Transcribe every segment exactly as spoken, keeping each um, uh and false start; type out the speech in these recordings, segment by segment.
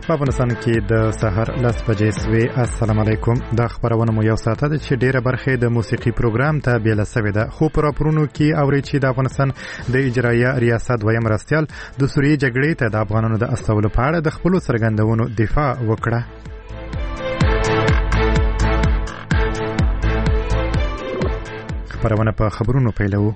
په افغانستان کې د سحر لس بجې سوي. السلام علیکم. دا خبرونه مو یو ساعت ده چې ډیره برخه د موسیقي پروګرام ته بیل سوي ده. خو پر اپرونو کې اوري چې د افغانستان د اجرایه ریاست دویم مرستیال د سوریې جګړې ته د افغانانو د استولو په اړه د خپل څرګندونو دفاع وکړه. خبرونه په خبرونو پیلو.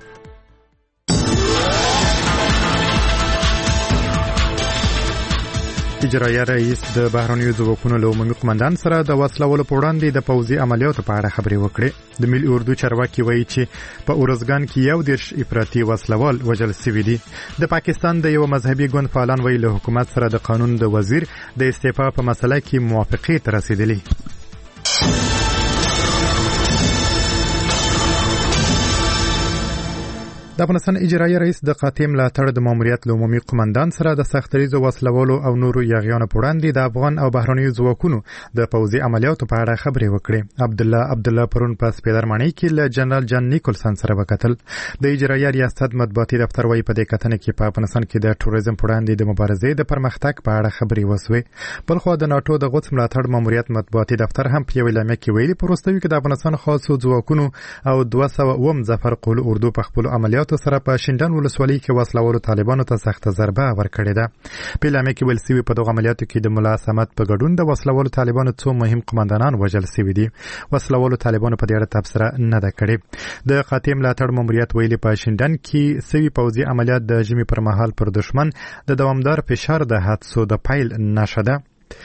اجرایه رئیس د بهرنیو ځواکونو له عمومي قومندان سره د وسلوالو په وړاندې د پوځي عملیاتو په اړه خبرې وکړې. د ملي اردو چارواکي وایي چې په اورزګان کې یو دېرش افراطي وسلوال وژل سوي دي. د پاکستان د یو مذهبي ګوند فعالان وایي له حکومت سره د قانون د وزیر د استعفا په مسله کې موافقې ته رسیدلي. د افغانستان اجرایه رئیس د قاطع ملاتړ د ماموریت له عمومي قومندان سره د سختریزو وسلوالو او نورو یاغیانو په وړاندې د افغان او بهرنیو ځواکونو د پوځي عملیاتو په اړه خبرې وکړې. عبدالله عبدالله پرون په سپیدرمنۍ کې له جنرال جان نیکولسن سره وکتل. د اجرایه ریاست مطبوعاتي دفتر وايي په دې کتنه کې په افغانستان کې د ټوریزم په وړاندې د مبارزې د پرمختګ په اړه خبرې وسوې. بلخو د ناتو د غوڅ ملاتړ ماموریت مطبوعاتي دفتر هم په یو اعلامیه کې ویلي په وروستیو کې د افغانستان خاصو ځواکونو او دوه سوه اووم ظفر قول اردو په خپل عملیاتو سره په شینډن ولسوالۍ کې وسلوالو طالبانو ته سخته ضربه ورکړې ده. په اعلامیه کې ویل شوي په دغه عملیاتو کې د ملا صمد په ګډون د وسلوالو طالبانو څو مهم قومندانان وژل شوي دي. وسلوالو طالبانو په دې اړه تبصره نه ده کړې. د قاطع ملاتړ ماموریت ویلي په شینډن کې سوي پوځي عملیات د ژمي پر مهال پر دشمن د دوامدار فشار د حادثو د پیل نښه ده.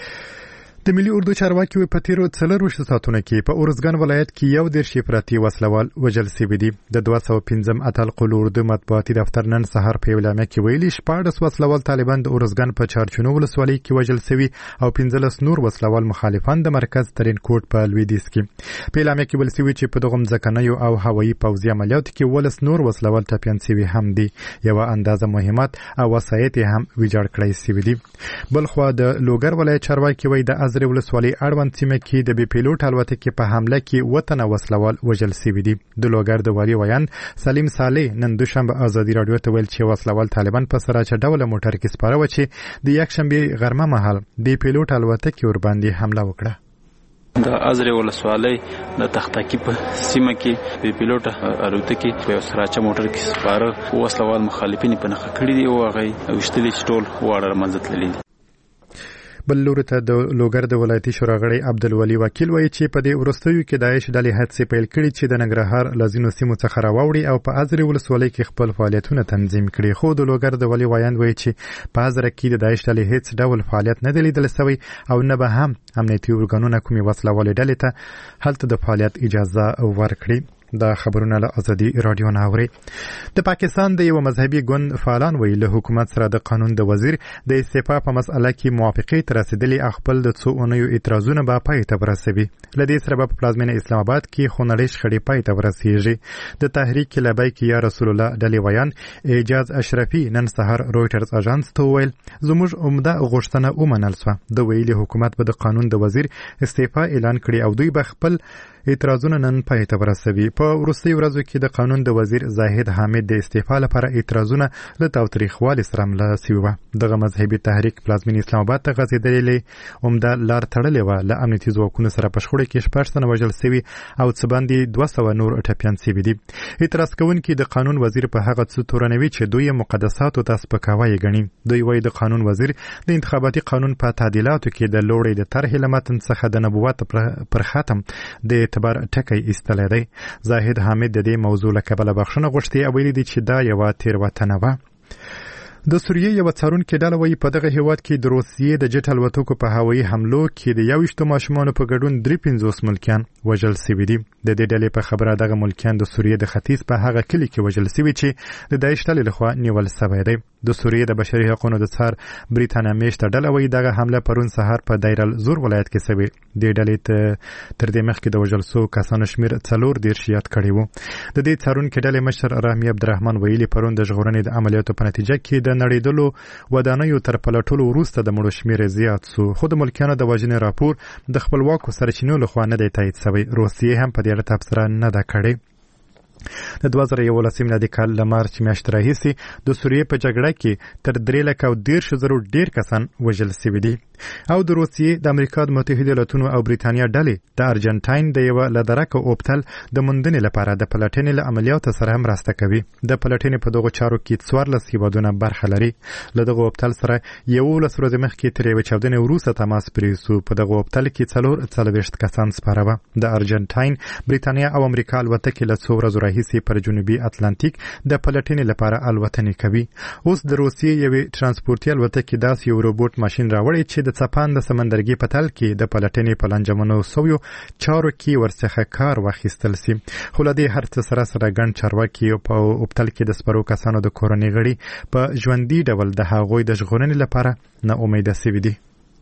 د ملي اردو چارواکي په تیرو څلرویشتو ساعتونو کې په اورزګان ولایت کې یو دېرش افراطي وسلوال وژل شوي دي. د دوه سوه پنځم اتل قول اردو مطبوعاتي دفتر نن سهار په اعلامیه کې ویلي شپاړس وسلوال طالبان د اورزګان په چارچونو ولسوالۍ کې وژل شوي او پنځلس نور وسلوال مخالفان د مرکز ترین کوټ په لویدیځ کې. په اعلامیه کې ویل شوي چې په دغه ځمکنیو او هوایي پوځي عملیاتو کې ولس نور وسلوال ټپیان شوي هم دي. یوه اندازه مهمات او وسایط هم ویجاړ کړای شوي دي. بلخوا د لوګر ولایت چارواکي وایي د ازرې ولسوالۍ اړوند سیمه کې د بي پیلوټ الوتکې په حمله کې اووه تنه وسلوال وژل شوي دي. د لوګر د والي ویان سلیم صالح نن دوشنبه ازادي راډیو ته ویل چې وسلوال طالبان په سراچه ډوله موټر کې سپاره و چې د یکشنبې غرمه مهال بي پیلوټ الوتکې ورباندې حمله وکړه. د ازرې ولسوالۍ د تختکی په سیمه کې بي پیلوټ الوتکې په سراچه موټر کې سپاره وسلوال مخالفین په نخښه کړي دي او هغه وشتلي ټول واړه منځ تللي دي. بل لوري ته د لوګر د ولایتي شورا غړی عبدالولي وکیل وایي چې په دې وروستیو کې داعش ډلې هڅې پیل کړي چې د ننګرهار له ځینو سیمو څخه راوړي او په ازرې ولسوالۍ کې خپل فعالیتونه تنظیم کړي. خو د لوګر د والي ویاند وایي چې په ازره کې د داعش ډلې هیڅ ډول فعالیت نه دی لیدل شوی او نه به هم امنیتي ارګانونه کومې وسلوالې ډلې ته هلته د فعالیت اجازه ورکړي. دا خبرونه له ازادي راډیو نه اوري. د پاکستان د یو مذهبي ګوند فعالان ویل له حکومت سره د قانون د وزیر د استعفا په مسأله کې موافقې ته رسیدلي خپل د څو اونیو اعتراضونه به پای ته ورسوي. له دې سره به په پلازمینه اسلام آباد کې خونړۍ شخړې پای ته ورسیږي. د تحریک لبیک یا رسول الله ډلې ویان اعجاز اشرفي نن سهار رویټرز اژانس ته ویل زموږ عمده غوښتنه ومنل شوه. د ویلي حکومت به د قانون د وزیر استعفا اعلان کړي او دوی به خپل اعتراضونه نن پای ته ورسوي. په وروستیو ورځو کې د قانون د وزیر زاهد حامد د استعفا لپاره اعتراضونه له تاوتریخوالي سره مله شوي وه. دغه مذهبي تحریک پلازمینې اسلام آباد ته غځېدلې عمده لار تړلې وه. له امنیتي ځواکونو سره په شخړو کې شپږ تنه وژل شوي او څه باندې دوه سوه نور ټپیان شوي دي. اعتراض کوونکي د قانون وزیر په هغه څه تورنوي چې دوی مقدساتو ته سپکاوی ګڼي. دوی وایي د قانون وزیر د انتخاباتي قانون په تعدیلاتو کې د لوړې د طرحې له متن څخه د نبوت پر ختم د اعتبار ټکی ایستلی دی. زاهد حامد د دې موضوع له کبله بخښنه غوښتې او ویلي دي چې دا یوه تېروتنه وه. د سوریې یو څارونکي ډله وایي په دغه هیواد کې د روسیې د جټ الوتکو په هوایي حملو کې د یوویشتو ماشومانو په ګډون درې پنځوس ملکیان وژل شوي دي. د دې ډلې په خبره دغه ملکیان د سوریې د ختیځ په هغه کلي کې وژل شوي چې د داعش ډلې لخوا نیول شوی دی. د سوریې د بشري حقوقو د څار بریتانیا میشته ډله وایي دغه حمله پرون سهار په دیر الزور ولایت کې شوې. دې ډلې تر دې مخکې د وژل شوو کسانو شمېر څلور دېرش یاد کړی و. د دې څارونکي ډلې مشر رحمي عبدالرحمن ویلي پرون د ژغورنې د عملیاتو په نتیجه کې د نړېدلو ودانیو تر پلټلو وروسته د مړو شمېر زیات سو. خو د ملکیانو د وژنې راپور د خپلواکو سرچینو لخوا نه دی تایید شوی. روسیې هم په دې اړه تبصره نه ده کړې. د دوه زره یولسم میلادي کال له مارچ میاشتې راهیسې د سوریې په جګړه کې تر درې لکه او دېرش زرو ډېر کسان وژل شوي دي. او د روسیې د امریکا د متحده ایالاتونو او بریتانیا ډلې د ارجنټاین د یو لدرکه اوبتل د موندنې لپاره د پلټنې له عملیاتو سره هم مرسته کوي. د پلټنې په دغو چارو کې څوارلس هیوادونه برخه لري. له دغه اوبتل سره یولس ورځې مخکې تر یوې چاودنې وروسته تماس پرې شو. په دغه اوبتل کې څلور څلوېښت کسان سپاره وه. د ارجنټاین، بریتانیا او امریکا الوتکې له څو ورځو راهیسې پر جنوبي اتلانتیک د پلټنې لپاره الوتنې کوي. اوس د روسیې یوې ترانسپورتي الوتکې داسې یو روبوټ ماشین راوړی چې د څپان د سمندرګي په تل کې د پلټنې په لنجمنو سویو چارو کې ورڅخه کار واخیستل سي. خو له دې هر څه سره سره ګڼ چارواکي په اوبتل کې د سپرو کسانو د کورنۍ غړي په ژوندي ډول د هغوی د ژغورنې لپاره نا امیده سوي دي.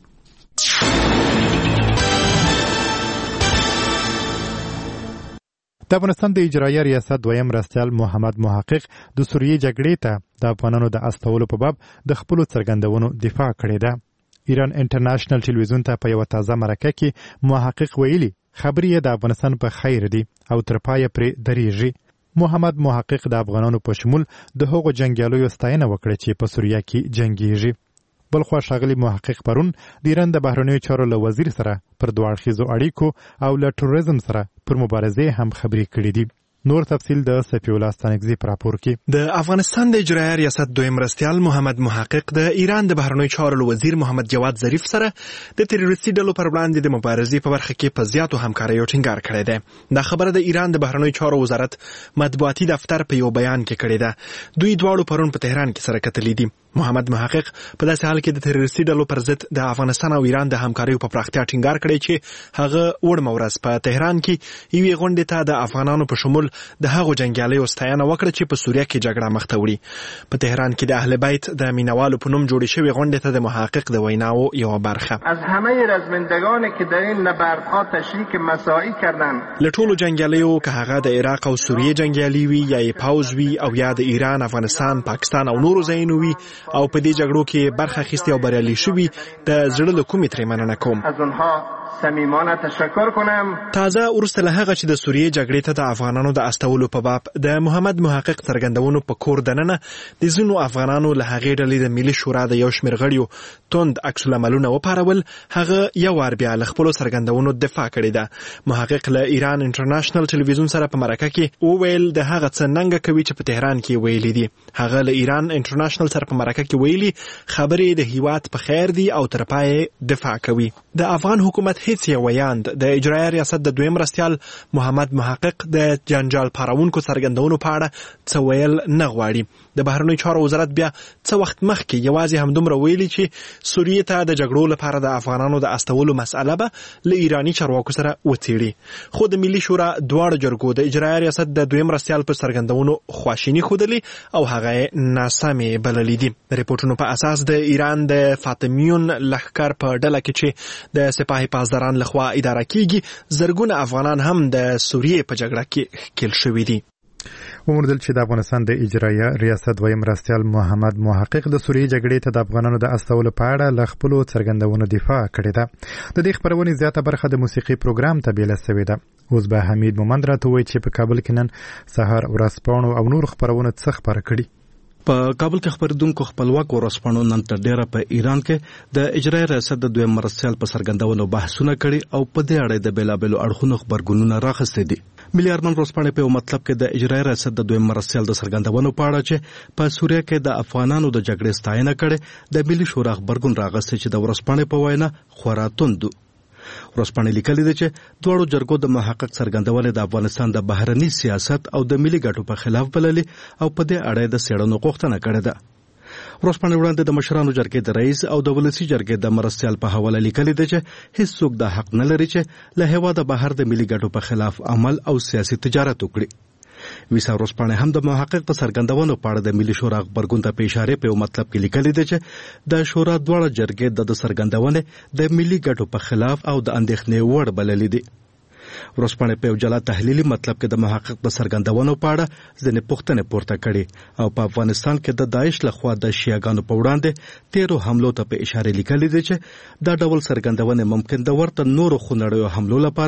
د افغانستان د اجرایه ریاست دویم مرستیال محمد محقق د سوریې جګړې ته د افغانانو د استولو په باب د خپلو څرګندونو دفاع کړې ده. ایران انټرنیشنل ټلویزیون ته په یو تازه مرکه کې محقق ویلي خبرې د افغانستان په خیر دي او تر پایه پرې درېږي. محمد محقق د افغانانو په شمول د هغو جنګیالیو ستاینه وکړه چې په سوریه کې جنګیږي. بلخوا ښاغلي محقق پرون د ایران د بهرنیو چارو له وزیر سره پر دوه اړخیزو اړیکو او له تروریزم سره پر مبارزې هم خبرې کړې دي. نور تفصیل د سفی الله ستانکزی پر راپور کې. د افغانستان د اجرایه ریاست دویم مرستیال محمد محقق د ایران د بهرنیو چارو وزیر محمد جواد ظریف سره د تروریستي ډلو پر وړاندې د مبارزې په برخه کې په زیاتو همکاریو ټینګار کړی دی. دا خبره د ایران د بهرنیو چارو وزارت مطبوعاتي دفتر په یو بیان کې کړې ده. دوی دواړو پرون په تهران کې سره کتلې دي. محمد محقق په داسې حال کې د تروریستي ډلو پر ضد د افغانستان او ایران د همکاریو په پراختیا ټینګار کړی چې هغه وړمه ورځ په تهران کې یوې غونډې ته د افغانانو په شمول د هغو جنګیالیو ستاینه وکړه چې په سوریه کې جګړه مخ ته وړي. په تهران کې د اهل بیت د مینوالو په نوم جوړې شوې غونډې ته د محقق د ویناو یوه برخه از همه رزمندگانی که در این نبردها تشریک مساعی کردند له ټولو جنګیالیو که هغه د عراق او سوریې جنګیالي وي یا یې پوځ وي او یا د ایران، افغانستان، پاکستان او نورو ځایونو وي او په دې جګړو کې برخه اخیستې او بریالي شوي، د زړه له کومې ترې مننه کوم. از اونها صمیمانه تشکر کنم. تازه وروسته له هغه چې د سوریې جګړې ته د افغانانو د استولو په باب د محمد محقق څرګندونو په کور دننه د ځینو افغانانو له هغې ډلې د ملي شورا د یو شمېر غړیو توند عکس العملونه وپارول، هغه یو وار بیا له خپلو څرګندونو دفاع کړې ده. محقق له ایران انټرنیشنل ټلویزیون سره په مرکه کې وویل د هغه څه ننګه کوي چې په تهران کې ویلي دي. هغه له ایران انټرنیشنل سره په مرکه کې ویلي خبرې د هیواد په خیر دي او تر پایه دفاع کوي. د افغان حکومت هیڅ یو ویاند د اجرایه ریاست د دویم مرستیال محمد محقق د جنجال پارونکو څرګندونو په اړه څه ویل نه غواړي. د بهرنیو چارو وزارت بیا څه وخت مخکې یوازې همدومره ویلي چې سوریې ته د جګړو لپاره د افغانانو د استولو مسأله به له ایراني چارواکو سره وڅېړي. خو د ملي شورا دواړو جرګو د اجرایه ریاست د دویم مرستیال په څرګندونو خواشیني ښودلې او هغه یې ناسمې بللې دي. د ریپورټونو په اساس د ایران د فاطمیون لښکر په ډله کې چې د سپاهي پاسداران لخوا اداره کیږي، زرګونه افغانان هم د سوریې په جګړه کې ښکېل شوي دي. وموندل چې د افغانستان د اجرایه ریاست دویم مرستیال محمد محقق د سوریې جګړې ته د افغانانو د استولو په اړه له خپلو څرګندونو دفاع کړې ده. د دې خپرونې زیاته برخه د موسیقي پروګرام ته بیله سوې ده. اوس به حمید مومند راته وایي چې په کابل کې نن سهار ورځپاڼو او نور خپرونه څه خپاره کړي. په کابل کې خبردونکو خپلواک ورځپاڼو نن تر ډیره په ایران کې د اجرایه ریاست د دویم مرستیال په څرګندونو بحثونه کړي او په دې اړه د بیلابیلو اړخونو خبرګونونه راخستې دي. ملي ارمان ورځپاڼې په مطلب کې د اجرایه ریاست د دویم مرستیال د څرګندونو په اړه چې په سوریه کې د افغانانو د جګړې ستاینه کړي د ملي شورا خبرګون راغسته چې د ورځپاڼې په وینا خورا توند. ورځپاڼې لیکلي ده چې دواړو جرګو د محقق څرګندونې د افغانستان د بهرني سیاست او د ملي ګټو په خلاف بللې او په دې اړه د څېړنو غوښتنه کړې ده. ورځپاڼې وړاندې د مشرانو جرګې د رئیس او د ولسي جرګې د مرستیال په حواله لیکلي ده چې هیڅوک دا حق نه لري چې له هېواده بهر د ملي ګټو په خلاف عمل او سیاسي تجارت وکړي. ویسا ورځپاڼې هم د محقق په څرګندونو په اړه د ملي شورا غبرګون ته په اشاره په مطلب کې لیکلي ده چې د شورا دواړه جرګې د څرګندونې د ملي ګټو په خلاف او د اندېښنې وړ بللې دي. ورځپاڼې په یو جلا تحلیلي مطلب کې د محقق په څرګندونو په اړه ځینې پوښتنې پورته کړي او په افغانستان کې د داعش لخوا د شیعاګانو په وړاندې تیرو حملو ته په اشاره لیکلي دي چې دا ډول څرګندونې ممکن د ورته نورو خونړیو حملو لپاره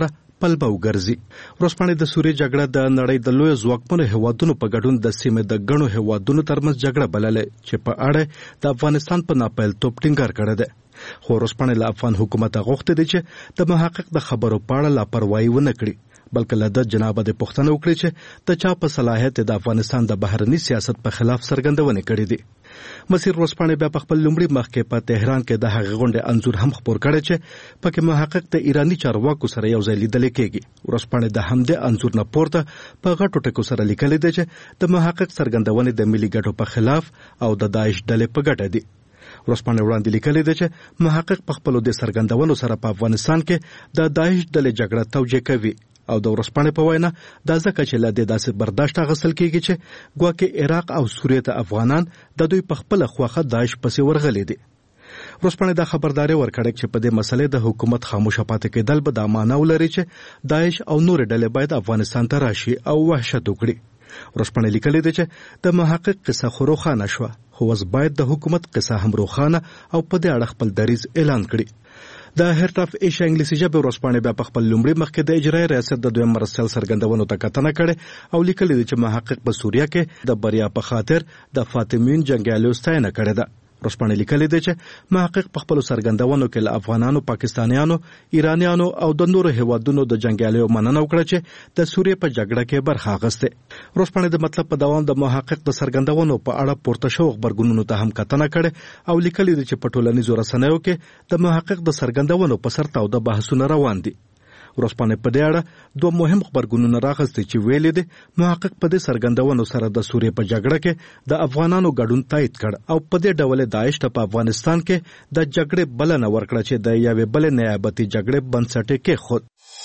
پل به وګرځي. ورځپاڼې د سوریې جګړه د نړۍ د لوی ځواکمنو هیوادونو په ګډون د سیمې د ګڼو هیوادونو ترمنځ جګړه بللې چې په اړه د افغانستان په ناپیلتوب ټینګار کړی دی. خو ورځپاڼې له افغان حکومت غوښتي دي چې د محقق د خبرو په اړه لاپروايي ونه کړي، بلکې له د جناب د پښتنه وکړي چې د چا په صلاحیت د افغانستان د بهرني سیاست په خلاف څرګندونه کړې دي. مسیر ورځپاڼې بیا په خپل لومړي مخ کې په تهران کې د هغې غونډې انځور هم خپور کړی چې پکې محقق د ایراني چارواکو سره یو ځای لیدل کېږي. ورځپاڼې د همدې انځور نه پورته په غټو ټکو سره لیکلي دي چې د محقق څرګندونې د ملي ګټو په خلاف او د داعش ډلې په ګټه دي. ورځپاڼې وړاندې لیکلي دي چې محقق په خپلو د څرګندونو سره په افغانستان کې د داعش ډلې جګړه توجیه کوي او د ورځپاڼې په وینا دا ځکه چې له دې داسې برداشت اخیستل کېږي چې ګواکې عراق او سوریې ته افغانان د دوی په خپله خوښه داعش پسې ورغلي دي. ورځپاڼې دا خبرداري ورکړې چې په دې مسلې د حکومت خاموشه پاتې کېدل به دا معنا ولري چې داعش او نورې ډلې باید افغانستان ته راشي او وحشت وکړي. ورځپاڼې لیکلي دي چې د محقق قصه خو روښانه شوه، خو اوس باید د حکومت قصه هم روښانه او په دې اړه خپل دریځ اعلان کړي. د هرت اف ایشیا انګلیسي ژبې ورځپاڼې بیا په خپل لومړي مخ کې د اجرایي ریاست د دویم مرستیال څرګندونو ته کتنه کړې او لیکلي دي چې محقق په سوریه کې د بریا په خاطر د فاطمین جنګیالیو ستاینه کړې ده. ورځپاڼې لیکلي دي چې محقق په خپلو څرګندونو کې له افغانانو، پاکستانیانو، ایرانیانو او د نورو هیوادونو د جنګیالیو مننه وکړه چې د سوریې په جګړه کې برخه اخیستې. ورځپاڼې د مطلب په دوام د محقق د څرګندونو په اړه پورته شوو غبرګونونو ته هم کتنه کړې او لیکلي دي چې په ټولنیزو رسنیو کې د محقق د څرګندونو په سر تاوده بحثونه روان دي. ورځپاڼې په دې اړه دوه مهم خبرګونونه راغستې چې ویلي دي محقق په دې څرګندونو سره د سوریې په جګړه کې د افغانانو ګډون تایید کړ او په دې ډول داعش ته په افغانستان کې د جګړې بلنه ورکړه چې د یوې بلې نیابتي جګړې بنسټ یې کېښود.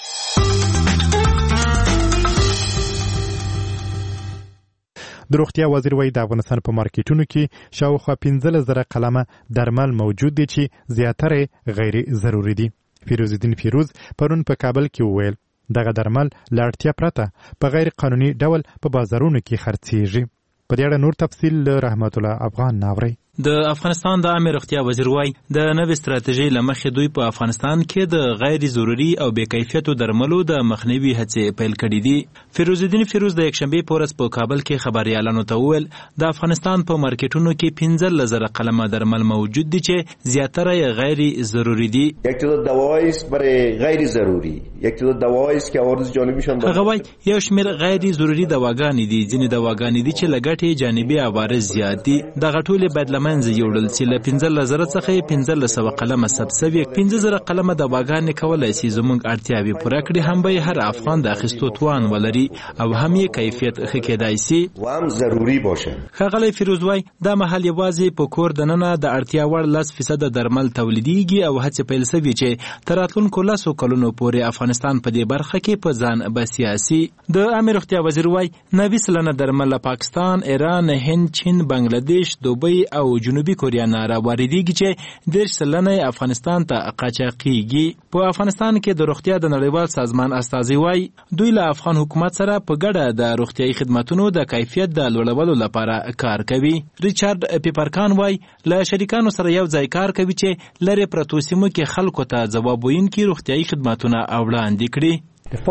د روغتیا وزیر وایي د افغانستان په مارکیټونو کې شاوخوا پنځلس زره قلمه درمل موجود دي چې زیاتره غیر ضروري دي. فیروز الدین فیروز پرون په کابل کې وویل دغه درمل له اړتیا پرته په غیر قانوني ډول په بازارونو کې خرڅېږي. په دې اړه نور تفصیل له رحمت الله افغان ناوري. د افغانستان د عامه روغتیا وزیر وایي د نوې ستراتیژۍ له مخې دوی په افغانستان کې د غیر ضروري او بې کیفیتو درملو د مخنیوي هڅې پیل کړي دي. فیروز الدین فیروز د یکشنبې په ورځ په کابل کې خبریالانو ته وویل د افغانستان په مارکیټونو کې پنځلس زره قلمه درمل موجود دي چې زیاتره یې غیر ضروري دي. یک تعداد دواهایی است برای غیر ضروری، یک تعداد دواهایی است که عوارض جانبیشان هغه وایي یو شمېر غیر ضروري دواګانې دي، ځینې دواګانې دي چې له ګټې جانبي عوارض زیات دي. دغه ټولې باید له منځه یوړل سي. له پنځلس زره څخه یې پنځلس سوه قلمه ثبت سوي. پنځه زره قلمه دواګانې کولی سي زموږ اړتیاوې پوره کړي، هم به هر افغان د اخیستو توان ولري او هم یې کیفیت ښه کېدای سي و هم ضروري باشه. ښاغلی فیروز وایي دا مهال یوازې په کور دننه د اړتیا وړ لس فیصده درمل تولیدیږي او هڅې پیل سوي چې تر راتلونکو لسو کلونو پورې افغانستان په دې برخه کې په ځان بسیا سي. د عامه روغتیا وزیر وایي نوي سلنه درمل له پاکستان، ایران، هند، چین، بنګلادیش، دوبۍ او جنوبي کوریا نه راواردېږي چې دېرش سلنه افغانستان ته قاچاقېږي. په افغانستان کې د روغتیا د نړیوال سازمان استازي وایي دوی له افغان حکومت سره په ګډه د روغتیايي خدماتو د کیفیت د لوړولو لپاره کار کوي. ریچارډ پیپرکان وایي له شریکانو سره یو ځای کار کوي چې لرې پرتو سیمو کې خلکو ته ځواب ویونکي روغتیايي خدماتونه وړاندې کړي.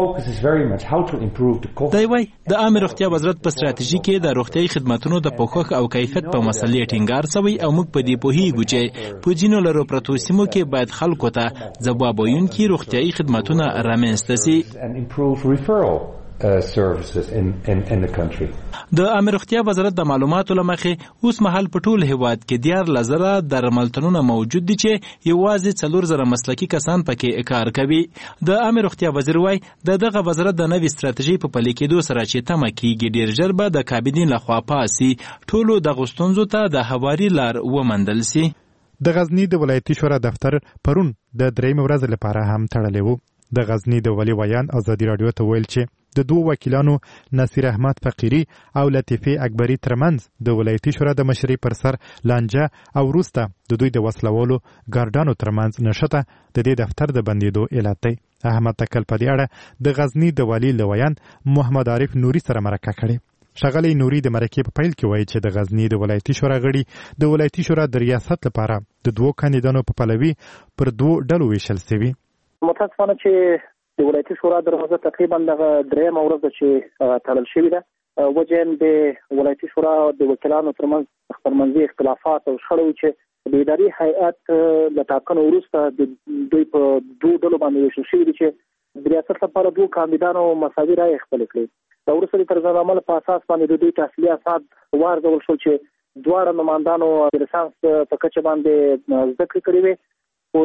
دی وایي د عامه روغتیا وزارت په ستراتیژي کې د روغتیايي خدماتونو د پوښښ او کیفیت په مسلې ټینګار شوی او موږ په دې پوهیږو چې په ځینو لرو پرتو سیمو کې باید خلکو ته ځواب ویونکي روغتیايي خدماتونه رامنځته سي. Uh, services in, in, in the country. د عامه روغتیا وزارت د معلوماتو له مخې اوس مهال په ټول هیواد کې دیارلس زره درملتونونه موجود دي چې یوازې څلور زره مسلکي کسان پکې کار کوي. د عامه روغتیا وزیر وایي د دغه وزارت د نوې ستراتیژۍ په پلي کېدو سره چې تمه کېږي ډېر ژر به د کابینې لخوا پاسي ټولو دغو ستونزو ته د هواري لار وموندل سي. د غزني د ولایتي شورا دفتر پرون د درېیمې ورځې لپاره هم تړلی و. د غزني د ولي ویان ازادي راډیو ته ویل چې د دوه وکیلانو نصیر احمد فقیری او لطیفه اکبری ترمنځ د ولایتي شورا د مشرۍ پر سر لانجه او وروسته د دوی د وسلوالو ګارډانو ترمنځ نشته د دې دفتر د بندېدو علت دی. احمد تکل په دې اړه د غزني د والي لویان محمد عارف نوري سره مرکه کړې. ښاغلی نوري د مرکې په پیل کې وایي چې د غزني د ولایتي شورا غړي د ولایتي شورا د ریاست لپاره د دوو کاندیدانو په پلوي پر دوو ډلو ویشل شوي. متاسفانه چې د ولایتي شورا دروازه تقریبا دغه درېیمه ورځ ده چې تړل شوې ده. وجه د ولایتي شورا د وکیلانو ترمنځ خپلمنځي اختلافات او شخړې چې د اداري هیئت له ټاکنو وروسته د دوی په دوه ډلو باندې ویشل شوي دي چې د ریاست لپاره دوه کاندیدانو مساوي رایې خپلې کړې. د وروسته د طرزالعمل په اساس باندې د دوی تحصیلي اسناد وارزول شول چې دواړه نمایندانو د لیسانس په کچه باندې زده کړې کړې وې، خو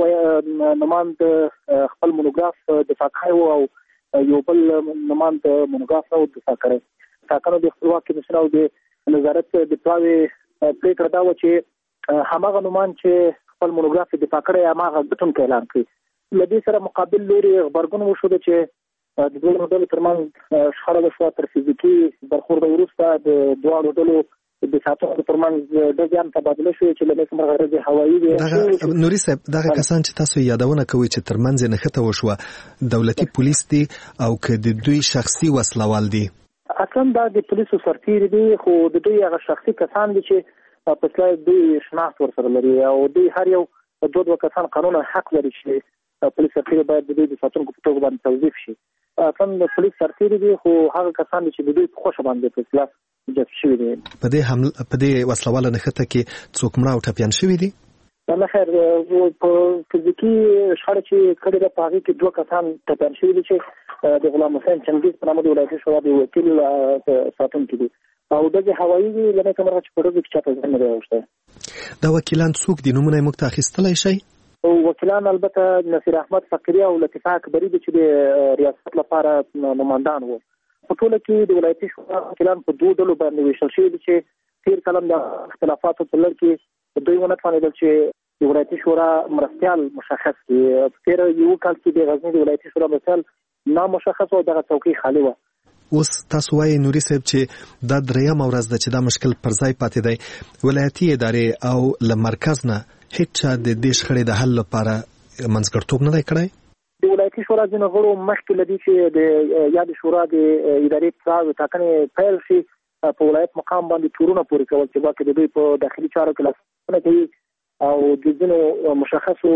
یوه نماند خپل مونوګراف دفاع کړی و او یو بل نماند مونوګراف نه و دفاع کړی. ټاکنو د خپلواک کمیسیون او د نظارت د پلاوي پریکړه دا وه چې هماغه نماند چې خپل مونوګراف دفاع کړی هماغه ګټونکی اعلان کړي. له دې سره مقابل لوري غبرګون وښوده چې د دوه ډلو ترمنځ شخړه وشوه. تر فزیکي برخورد وروسته د دواړو ډلو د ساتونکو ترمنځ ډزیان تبادله شوې چې له نسمه غرض هوایي دغه نوري صاحب دغه کسان چې تاسو یادونه کوي چې ترمنځ نه خته وشوه دولتي پولیس دي او که د دوی شخصي وسلوال دي؟ اصلا دا د پولیسو سرتیري دي، خو د دوی هغه شخصي کسان دي چې په اصل دوی شناخت ورسره لري او دوی هر یو دوه دوه کسان قانونا حق لري چې پولیس سرتیري باید د دوی د ساتونکو په توګه باندې توظیف شي. اصلا د پولیس سرتیري دي، خو هغه کسان دي چې د دوی په خوښه باندې په اصل جذب شوي دي. په دې حمله په دې وسلواله نښته کې څوک مړه او ټپیان شوي دي؟ نه خیر، په فزیکي شخړه چې کړې ده په هغې کې دوه کسان ټپیان شوي دي چې د غلام حسین چنګیز په نامه د ولایتي شورا د وکیل ساتونکي دي او ډزې هوایي دي. له نیکه مرغه چې په ډزو کې چاته زیان نه دی اوښتی. دا وکیلان څوک دي؟ نومونه یې موږ ته اخیستلی شئ؟ وکیلان البته نصیر احمد فقیري او لطیفه اکبري دي چې د ریاست لپاره نمایندان وو. په ټوله کې د ولایتي شورا وکیلان په دوه ډلو باندې ویشل شوي دي چې تېر کال د اختلافاتو په لړ کې دوی ونه توانېدل چې د ولایتي شورا مرستیال مشخص کړي. په تېر یو کال کې د غزني د ولایتي شورا مرستیال نامشخص او دغه څوکۍ خالي وه. اوس تاسو وایي نوري صاحب چې دا درېیمه ورځ ده چې دا مشکل پر ځای پاتې دی. ولایتي ادارې او له مرکز نه هیڅ چا د دې شخړې د حل لپاره منځګړیتوب نه دی کړی؟ د ولایتي شورا ځینو غړو مخکې له دې چې د یادې شورا د ادارې پلاوي ټاکنې پیل شي په ولایت مقام باندې تورونه پورې کول چې باقي د دوی په داخلي چارو کې لاسونه کوي او د ځینو مشخصو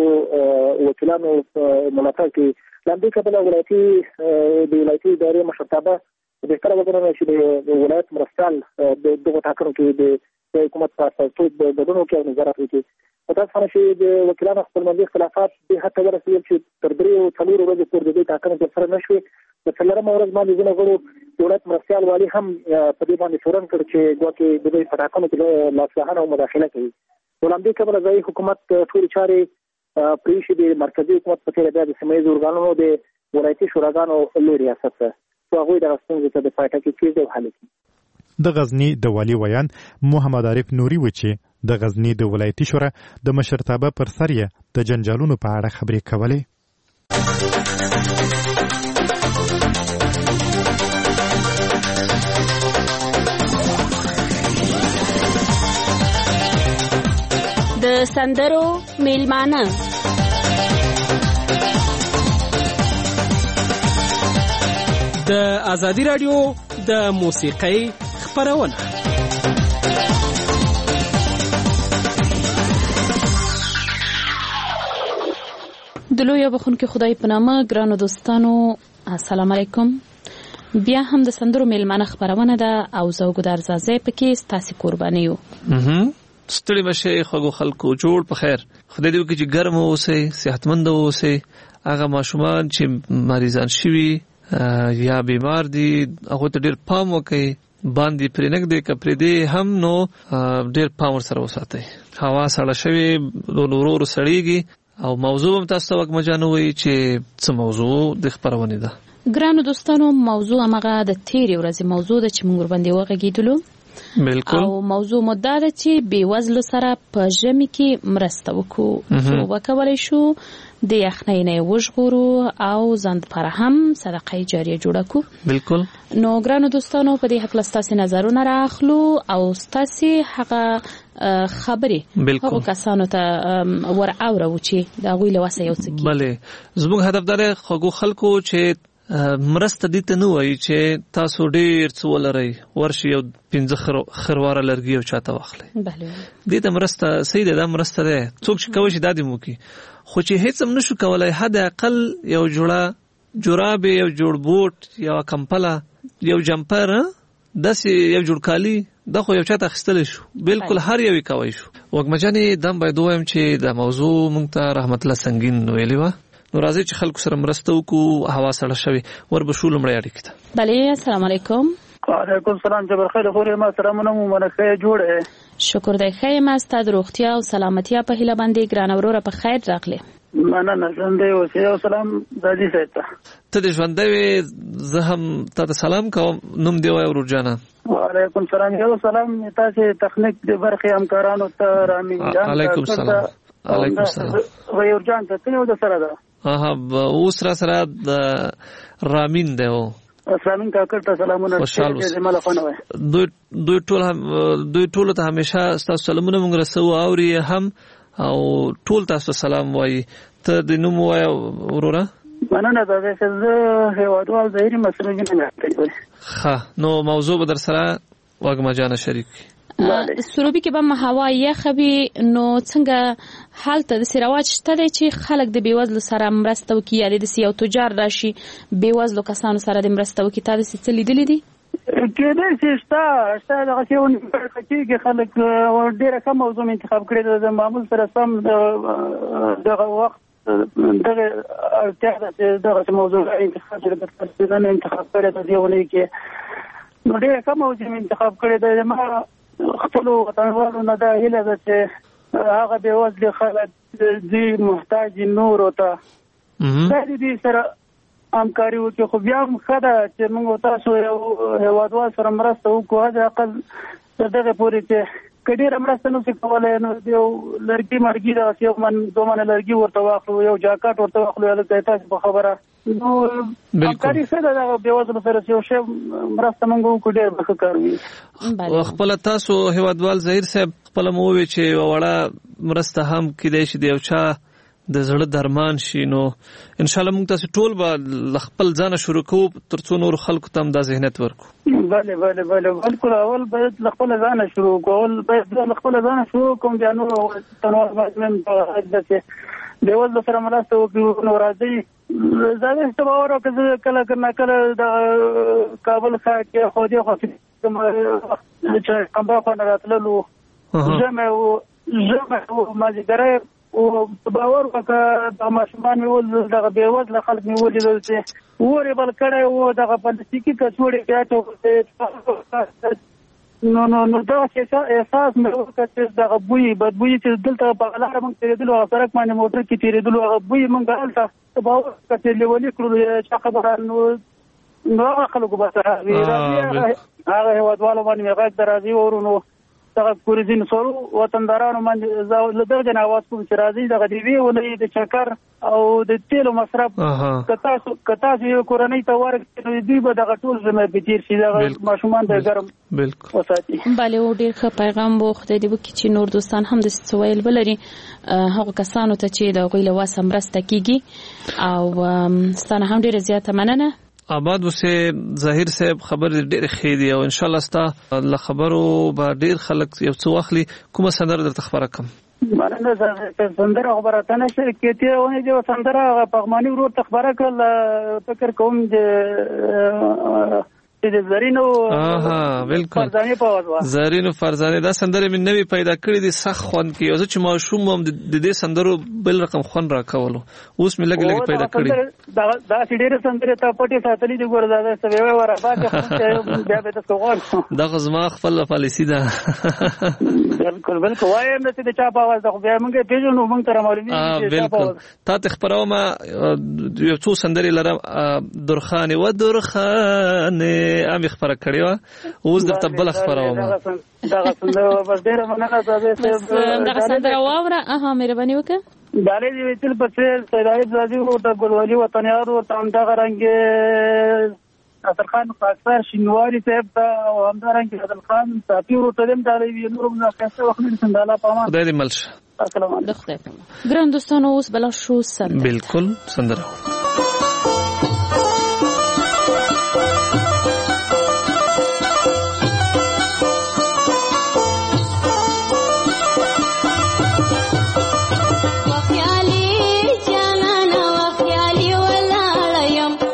وکیلانو ملاتړ کوي. له همدې کبله ولایتي د ولایتي ادارې مشرتابه بهتره وګڼله چې د ولایت مرستیال د دغو ټاکنو کې د حکومت په استازیتوب ګډون وکړي او نظارت وکړي. متاسفانه چې د وکیلانو خپلمنځي اختلافات دې حد ته ورسېدل چې تر دریو څلورو ورځو پورې د دوی ټاکنې ترسره نه شوې. د څلورمه ورځ باندې ځینو غړو د ولایت مرستیال والي هم په دې باندې تورن کړ چې ګواکې د دوی په ټاکنو کې لاسوهنه او مداخله کوي. له همدې کبله ځایي حکومت ټولې چارې پرېښي د مرکزي حکومت په څېر بیا د سیمه ییزو ارګانونو د ولایتي شوراګانو لوی ریاست ته خو هغوی دغه ستونزې ته د پای ټکی کېږدي او حل کړي. د غزني د والي ویان محمد عارف نوري و چې د غزني د ولایتي شورا د مشرتابه پر سر یې د جنجالونو په اړه خبرې کولې. د سندرو میلمانه د ازادي رادیو د موسیقۍ خپرونه. د لوی بخونکي خدای په نامه ګرانو دوستانو السلام علیکم. بیا هم د سندرو میلمانه خبرونه ده او زه ګدار زازه پکې ستاسو قرباني یو. ستړي بشه خو خلکو جوړ په خیر. خدای دې وکړي چې ګرم اوسئ، صحتمند اوسئ. هغه ماشومان چې مریضان شوي یا بیمار دي هغه ته ډیر پام وکړئ. باندې پرې نګ دې کپرې دې هم نو ډیر پام سره وساتئ. هوا سړه شوي ورو ورو سړیږي او موضوع هم تاسو وک مجانوي چې څه موضوع د خبرونه ده. ګرانو دوستانو موضوع هغه د تیری ورځې موضوع د چې موږ باندې وغږیدلو بالکل او موضوع مدعا ده چې بې وزلو سره په ژمي کې مرسته وکړو، څو وکولای شو د یخنۍ نه وژغورو او ځان لپاره هم صدقه جاریه جوړه کړو. بالکل. نو ګرانو دوستانو په دې حق ستاسو نظرونه راخلو او ستاسو هغه خبرې هغه کسانو ته ور اورو چې دا غوي لوسه یو څه. بله زموږ هدف دا خو خلکو چې مرسته دي ته نه وایي چې تاسو ډیر څه ولرئ ورشي یو پنځه خرواره لرګي او چاته واخلئ. بله دې ته مرسته صحیح ده، دا مرسته ده. څوک چې کوي چې دا دې مو کوي، خو چې هیڅ هم نشو کولای حد اقل یو جوړه جوراب یو جوړ بوټ یو کمپله یو جمپر داسې یو جوړ کالی دا خو یو چاته اخیستلی شو بالکل هر یو یې کوی شو. وږمجانې دم باید ووایم چې دا موضوع موږ ته رحمت الله سنګین ویلې وه. نو راځئ چې خلکو سره مرسته وکړو. هوا سړه شوې ور به شو لومړی اړیکې ته. بله السلام علیکم. وعلیکم السلام جبر خیر خورې ما سلامونه مو منخه جوړه شکر دی خیر ما ستاسو د روغتیا او سلامتیا په هیله باندې ګران وروره په خیر راغلی. مننه ژوندی اوسې او سلام دادی صاحب ته. ته د ژوندی وې زه هم تا ته سلام کوم. نوم دی وایه ورور جانه. وعلیکم السلام یو سلام تاسې تخنیک د برخې همکارانو ته رامین جان. علیکم السلام. علیکم السلام. ورور جان ته څنګه د سره ده؟ اها اوس را سره د رامین دی. اسلامین کاکر ته سلامونه چې زماله خونه وای. دوی دوی ټول هم دوی ټول ته همیشه تاسو سلامونه مونږ رسو اوري هم او ټول تاسو سلام وای. ته د نوم وای وروره؟ مننه دا چې زه هیوادوال ظاهري مسلې نه کوي. ښه نو موضوع به در سره وږمه جانه شریک. سروبي کې به هوا یخه وي نو څنګه حالت د سرواج شته دی چې خلک د بیوزلو سره مرسته وکړي یا د یو تجار راشي بیوزلو کسانو سره د مرسته وکړي. تاسو څه لیدلي دي؟ کېدای شي شته شته دغه څه کېږي خلک ډېره کم موضوع انتخاب کړې ده د معمول سره سم دغه وخت دغه اړتیا ده چې دغه موضوع انتخاب کړي د انتخاب کړي د دیونې کې نو ډېره کم موضوع انتخاب کړي ده. ما خپل وطنوالو نه دا هیله ده چې هغه بېوزلي خلک دوی محتاج نورو ته دا د دې سره همکاري وکړي. خو بیا هم ښه ده چې موږ تاسو یو هېوادوال سره مرسته وکړو حد اقل تر دغې پورې چې که ډېره مرسته نشي کولی نو یو لرګي مرګي دغسې یو من دوه منه لرګي ورته واخلو یو جاکټ ورته واخلو هلته تاسو په خبره نو همکاري ښه ده دغه بېوزلو سره یو شی مرسته موږ وکړو ډېر به ښه کار وي. خپله تاسو هېوادوال ظهیر صاحب خپله مو وویل چې یوه وړه مرسته هم کیدای شي د یو چا د زړه درمان شي نو انشاءالله موږ تاسو ټول به له خپل ځانه شروع کوو تر څو نورو خلکو ته هم دا ذهنیت ورکړو. بله بله بله بالکل اول باید له خپله ځانه شروع کړو اول باید له خپله ځانه شروع کوم بیا نور تنوع باید مم په داسې بېوزلو سره مرسته وکړو. نو راځئ زه ته باور وکړه زه کله نه کله د کابل ښار کې خو دې خوا چې کمبا خوا نه راتللو ژمی و ژمی و مازدیګری او باور وکړه د ماشومان مې ول دغه بېوزله خلک مې ولیدل چې اور یې بل کړی و دغه پلاستیکي کڅوړې بیا نو نو نو دغه احساس مې وکړه چې دغه بوی بدبوی چې دلته په لاره موږ تېرېدلو هغه سړک باندې موټر کې تېرېدلو هغه بوی موږ هلته باور وکړه چې لیوني کړو چا خبره نو نو هغه خلکو به راځي هغه هېوادوالو باندې مې غږ د راځي ورو نو دغه کوریزین سورو وطندارانو باندې زه له دغه نه आवाज کوم چې راځي دغه دی وی ولې د چکر او د تیلو مصرف کتا کتا چې کورنۍ ته ورکړي دی به دغه ټول زموږ به تیر شي دغه ماشومان د ګرم بالکل وساتي. بله و ډیر ښه پیغام وو خدای دې وکړي چې نور دوستان هم د سوال ولري هغه کسانو ته چې د غوی له واسه مرسته کیږي او ستانه هم ډیره زیاته مننه. آباد وسه ظاهر صاحب خبر ډېر ښه دی او ان شاء الله ستا له خبرو به ډېر خلک یو څه واخلي. کومه سندره درته خبره کوم؟ مننه زه سندره خبره ته نه شرکتي ونه جو سندره پغماني ورور ته خبره کړل فکر کوم د د زرینو اها بالکل فرزانه په وځه زرینو فرزانه دا سندره مې نوې پیدا کړې دي سخ خوند کې او زه چې ما شوم هم د دې سندرو بل رقم خوند راکولو اوس مې لګ لګ پیدا کړې دا دا سړي سندره ته پټي ساتلې دي ګور دا سوي ور باندې بیا به تاسو غواړم دا غزما خپل پالیسی ده بالکل بالکل وایم چې د چا په आवाज دا بیا موږ پیژنو موږ تر معلومي چې بالکل تا ته خبرومه یو څو سندري لرم درخانه و درخانه امي خبره کړې و اوس درته بل خبره و ما دا څنګه بس ډېر مننه تاسو دا څنګه واوره اها مهرباني وکړه دالې دې تل په سیدایب راځي او د ګلوالي وطنیارو ته هم دا رنګ اصل خان خاصر شینواری صاحب ته او همدارنګه اصل خان صافي ورته دم دالې نور موږ خاصه وخت نه سنداله پامه خدای دې ملش السلام علیکم ګران دوستانو اوس بل شو سندره بالکل سندره وخیالي جانانه وخیالي ولاړ یم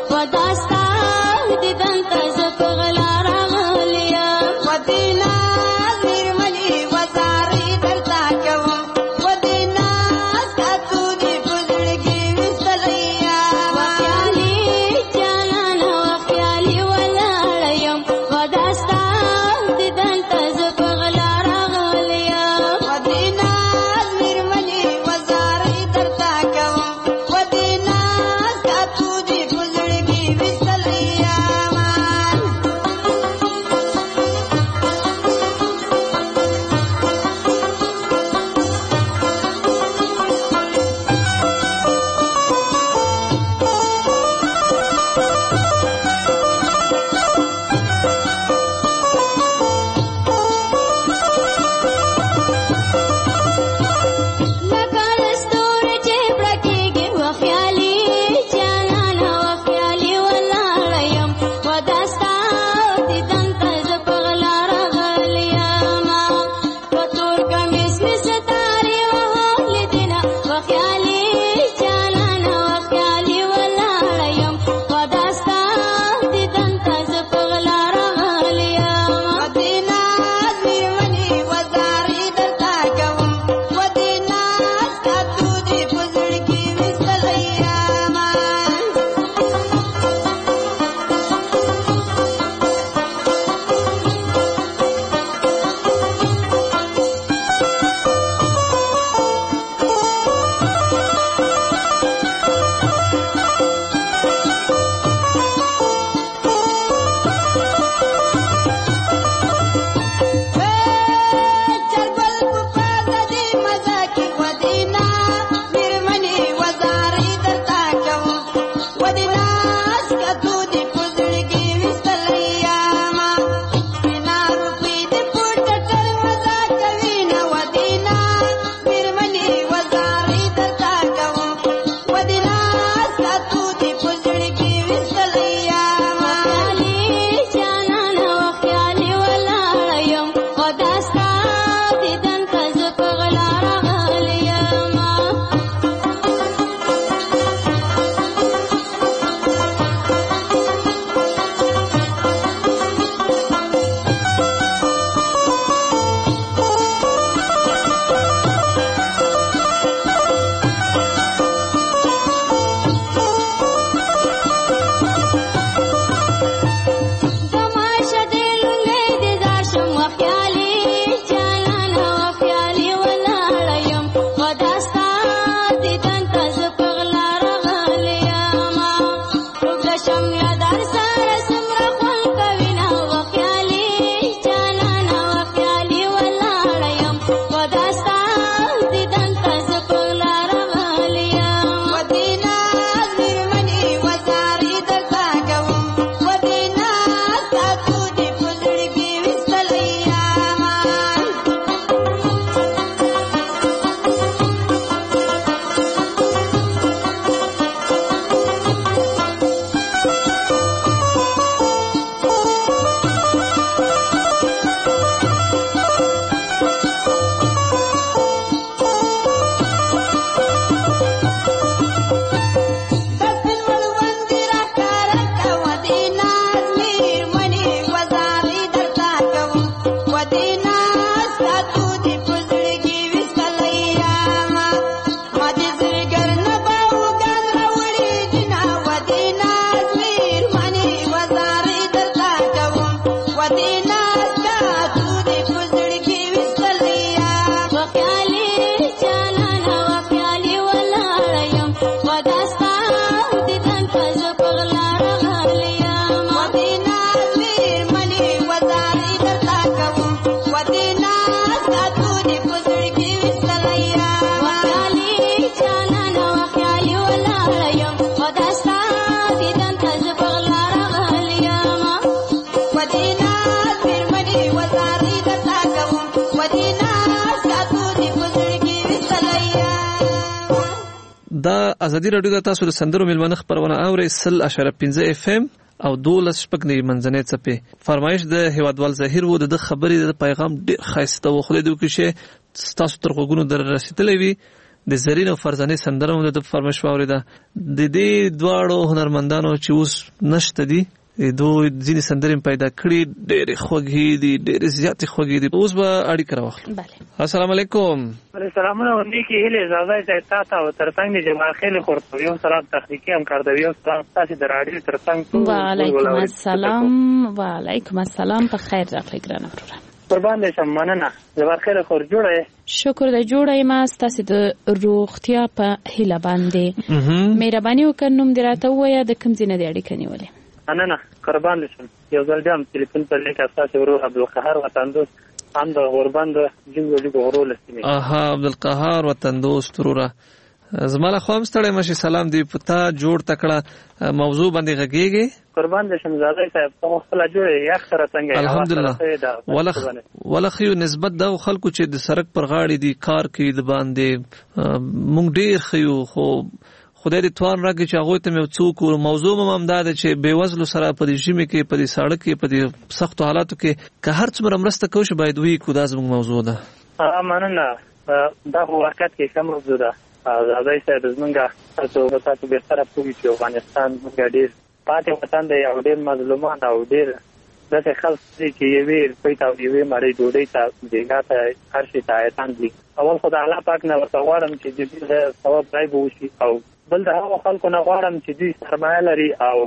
دا ازادي رادیو د تاسو د سندرو میلمنه خبرونه اوري سل اشاره پنځه اف ام او دولس شپږ نه منځنۍ څپې. فرمایش د هیوادوال ظاهر وو د خبرې د پیغام ډیر خاصه و، خو د دوی کې تاسو تر غوګونو در رسیدلې وي د زرین او فرزانه سندرو د فرمایش واوریده. د دې دواړو هنرمندانو چې اوس نشته دي دوی ځینې سندرې پیدا کړې ډېرې خوږې دي ډېرې زیاتې خوږې دي. اوس به اړیکه راواخلو. السلام علیکم. سلامونه نیکی هیله اجازه ته تاسو او ترڅنګ د جماعت خیلی خورتو یو سلام تخنیکی هم کاردوی او تاسو د رادیو ترڅنګ. وعلیکم السلام. وعلیکم السلام. په خیر راغلی ګرانه پروګرام. قربان دې شم مننه. زبر خیر خور جوړه. شکر دې جوړه ما ستاسو د روغتیا په هیله باندې. مهرباني وکړم دې راته وایي د کوم ځای نه دی اړیکه نیولې. نه نه قربان دې شم. یو ځل بیا ټلیفون پر لیک اساسه ورو عبدالقهار وطندوس هم د غربند جنګولي غورو لسمه. اها عبدالقهار وطندوس تروره زماله خو هم ستړی مشي. سلام دی پتا جوړ تکړه موضوع باندې غږیږي. قربان دې شم زاده صاحب په خپل جوړه یا اخره څنګه الحمدلله ولخ ولخ یو نسبت د خلکو چې د سرک پر غاړې دي کار کوي د باندې مونږ ډیر خيو خو خدای دې توان راکړي چې هغه ته مې څوک موضوع هم دا ده چې بې وزلو سره په دې ژمي کې په دې ساړه کې په دې سختو حالاتو کې که هر څومره مرسته کوو چې باید وي کو دا زموږ موضوع ده. مننه. دا خو واقعیت کې کوم موضوع ده. ازادي صاحب زمونږه تاسو تاسو به سره پوهی چې افغانستان موږ ډېر پاتې وطن دی او ډېر مظلومان او ډېر داسې خلک دي چې یوې روپۍ ته او یوې مړۍ ډوډۍ ته بیګا ته هر شي ته ایتان دي. اول خو د الله پاک نه ورته غواړم چې د دې ثواب ځای به وشي او بل د هغو خلکو نه غواړم چې دوی سرمایه لري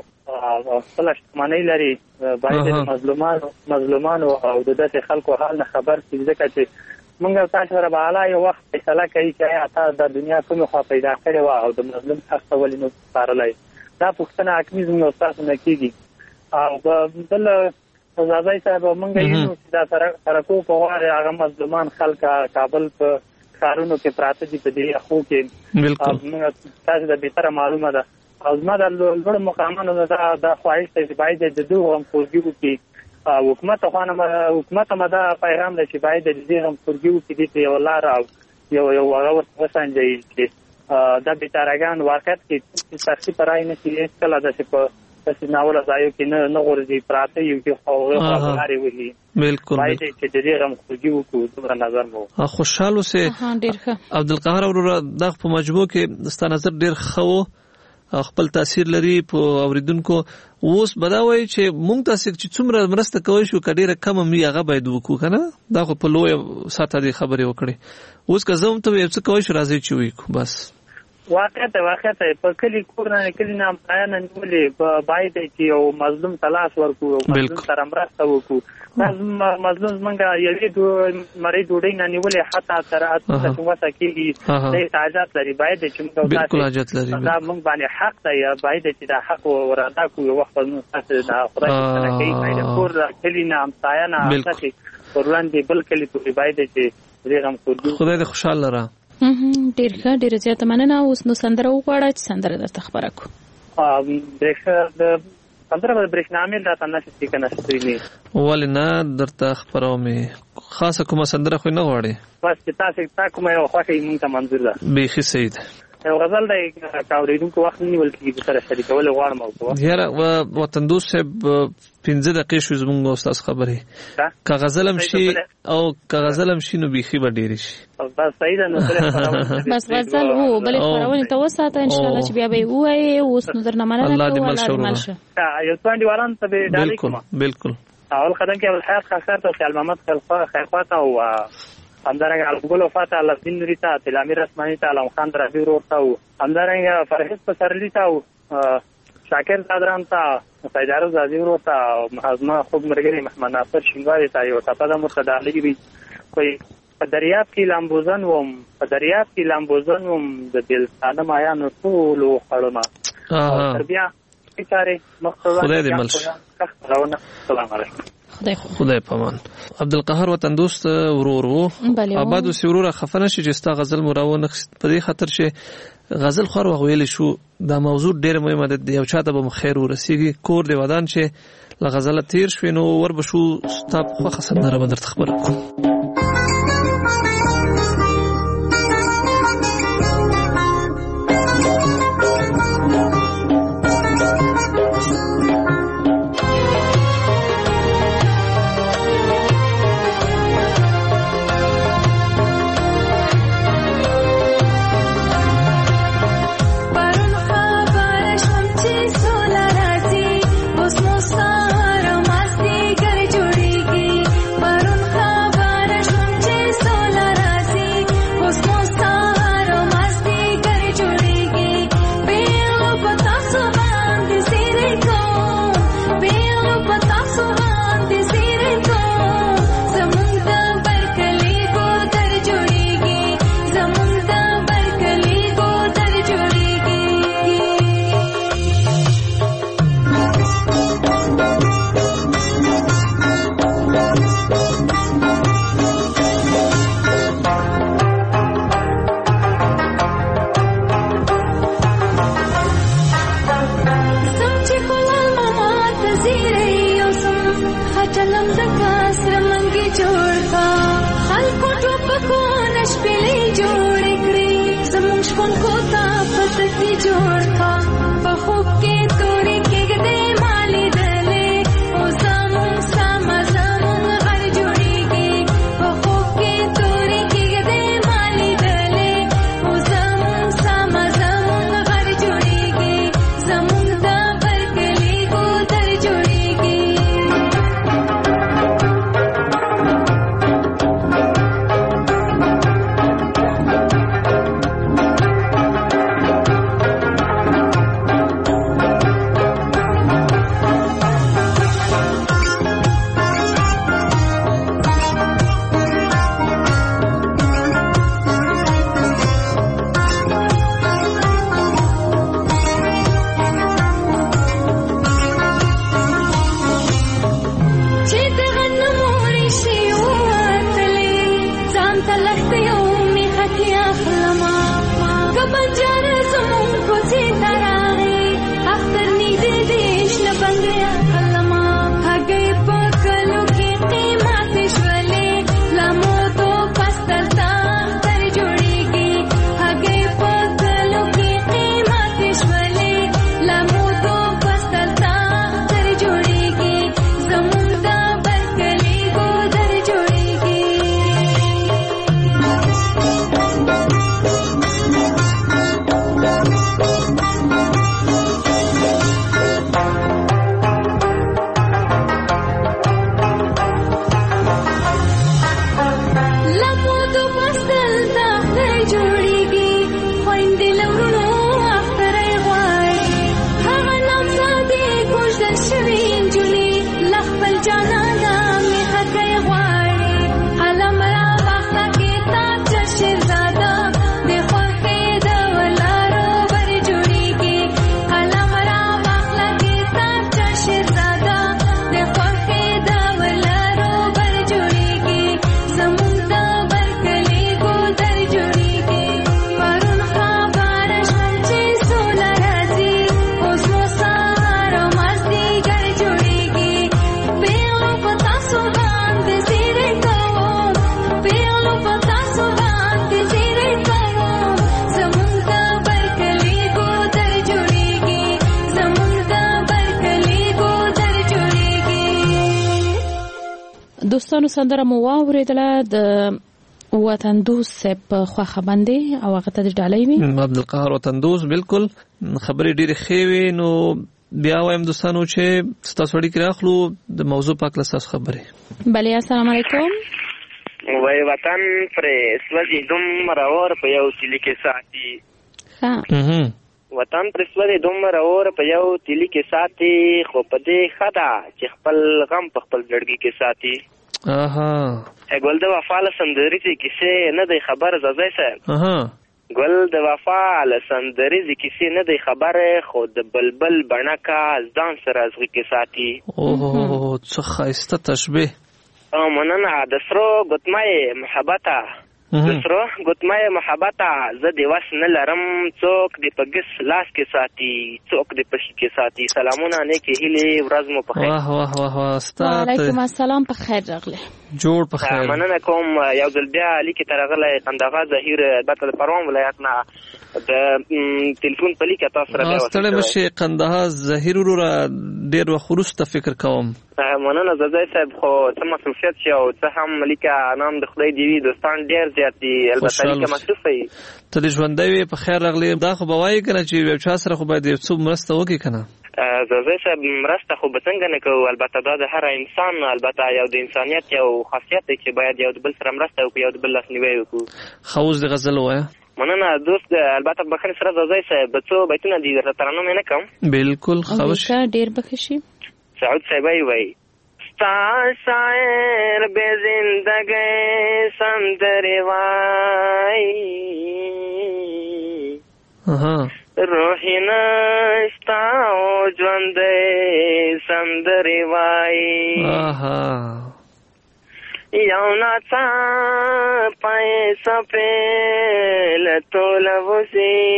او خپله شتمنۍ لري باید د مظلومانو مظلومانو او د داسې خلکو حال نه خبر شي ځکه چې موږ تاسو سره به اعلی یو وخت فیصله کوي چې آیا تاسو د دنیا کومې خوا پیدا کړې وه او د مظلوم شخص ته ولې نه سپارلی. دا پوښتنه حتمي زموږ ستاسو نه کېږي. او بل ازادي صاحب موږ یو چې دا سرکو په غاړې هغه مظلومان خلک کابل په کارونو کې پراته دي په دې اخو کې. بالکل تاسو د بهتره معلومه ده او زما د لوړ مقامانو دا د خواهش ته چې باید د دوه هم فورګي وکړي حکومت خوانه حکومت هم دا پیغام دی چې باید د دې هم فورګي وکړي چې یو لار او یو یو هغه وسنجي چې دا بیتارګان واقعیت کې سختي پرای نه شي کله د په تاسو ناول ځایو کې نه نه غورځي پراته یو کې خو غوړي وهي. بالکل باید چې د دې غم خوږي وکړو دومره نظر مو خوشاله سه. عبدالقهار اورو د په مجموع کې ست نظر ډیر خو خپل تاثیر لري په اوریدونکو. اوس بداوي چې مونږ تاسو چې څومره مرسته کوي شو کډیره کم می هغه باید وکړو کنه. دا خو په لوی ساته دي خبرې وکړي. اوس که زه هم ته یو څه کوي شو راځي چې وکړو بس. واقعیت واقعیت په کلی کور نه کلی نه پایان نیولې باید چې یو مظلوم تلاش ورکو مظلوم سره مرسته وکړو. مظلوم څنګه یوې مړۍ ډوډۍ نه نیولې حتی سره تاسو وسه کېږي د حاجت لري باید چې موږ بالکل حاجت لري دا موږ باندې حق دی باید چې دا حق وردا کوو وخت نو تاسو دا خدای څخه کوي باید کور کلی نه پایان تاسو ورلاندې بل کلی ته باید چې ریغم کړو. خدای دې خوشاله را. ډیر ښه ډیر زیاته مننه. اوس نو سندره وغواړه چې سندره درته خبره کو. د سندره د برېښنامې راته نشي کنه ستري ولې نه درته خبرو مې خاصه کومه سندره خو نه غواړي بس چې تاسو تا کومه یو خوښه یې مونږ ته منظور ده. بیخي سید یو غزل دی کاوریدونکو وخت نیول کېږي سره شریکول غواړم او یاره وطندوس صاحب پنځه دقیقې شو زموږ استاد خبرې که غزلم شي او که غزلم شي نو بیخي به ډېرې شي. بس صحیح ده نو بس غزل وو بلې خبرونه ته وساته ان شاء الله چې بیا به وایي اوس نو درنه مننه الله دې مل شو. یو څوندې واران ته به ډالې بالکل بالکل اول قدم کې اول حیات خاصر ته خیال محمد خیرخواته او همدارنګه الګل وفات الله دین نوری ته تلامیر رسمانی ته علم خان درابی ورته او همدارنګه فرحت پسرلی ته او شاکر صادران ته سیدارو زازی ورته او حزمه خوب مرګری محمد ناصر شینواری ته یو تپاده مرتدا لګي کوئی په دریاب کې لامبوزن وم په دریاب کې لامبوزن وم د دل ساده مایا نو ټول خړما تربیه چاره مخصوصا خدای دې مل سلام علیکم. خدای خدای پامان. عبدالقهار وطندوس ورور وو آباد او سورور خفنه شي چې ستا غزل مراونه په دې خاطر چې غزل خور وغویل شو دا موضوع ډېر مهمه ده یو چاته به خیر ورسیږي کور دی ودان چې لغزل تیر شوی نو ور بشو ستا خو خسنره بدر خبر کو. خونکو تا پسکی جوړ کا په خوب کې تورې کېږدې مالې دلې او زمون سم زمون غر جوړېږي په خوب کې تورې کېږدې مالې دلې او زمون سم زمون غر جوړېږي زمون د برکلي ګودر جوړېږي دوستانو سندره مو واوریدله د وطندوس صاحب خواخه باندې او هغه ته د ډالۍ وي عبدالقهار وطندوس بالکل خبرې ډېرې ښې وي نو بیا وایم دوستانو چې ستاسو اړیکې راخلو د موضوع په هکله ستاسو خبرې بله السلام علیکم وای وطن پرې سوځي دومره اور په یو تیلي کې ساتي ښه وطن پرې سوځي دومره اور په یو تیلي کې ساتي خو په دې ښه ده چې خپل غم په خپل زړګي کې ساتي اها ګل د وفا له سندریزې کیسې نه دی خبر زازی صاحب اها ګل د وفا له سندریزې کیسې نه دی خبر خو د بلبل بڼکه ځان سره ازغي کې ساتي اوه څه ښایسته تشبیه او مننه د سرو ګوتمۍ محبته د سرو ګوتمۍ محبته زه د وس نه لرم څوک د په ګس لاس کې ساتي څوک د په شي کې ساتي سلامونه نیکې هیلې ورځ مو په خیر واه واه واه واه ستا وعلیکم السلام په خیر راغلی جوړ په خیر مننه کوم یو ځل بیا لیکې ته راغلی قندهار ظهیر البته د پروان ولایت نه د تلیفون په لیکه تاسو سره بیا ستړی مشې قندهار ظهیر وروره ډېر وخت وروسته فکر کوم مننه زازی صاحب خو څه مصروفیت شي او څه هم لیکه نام د خدای دې وي دوستان ډېر زیات دي البته لیکه مصروف وي ته د ژوندی وې په خیر راغلی دا خو به وایي که نه چې یو چا سره خو باید یو څه مرسته وکړي که نه زازی صاحب مرسته خو به څنګه نه کوو البته دا د هر انسان البته یو د انسانیت یو خاصیت دی چې باید یو د بل سره مرسته وکړو یو د بل لاسنیوی وکړو ښه اوس د غزل ووایه مننه دوست البته بخښنې سره زازی صاحب څو بیتونه دي درته ترنم یې نه کوم بالکل ښه وشي ډېر بښه شي سعود صاحبی وایي ستا شاعر بے زندگی سندرې وایي روحي نشته او ژوندی سندرې وایي یو ناڅاپه یې څپې له توله وځي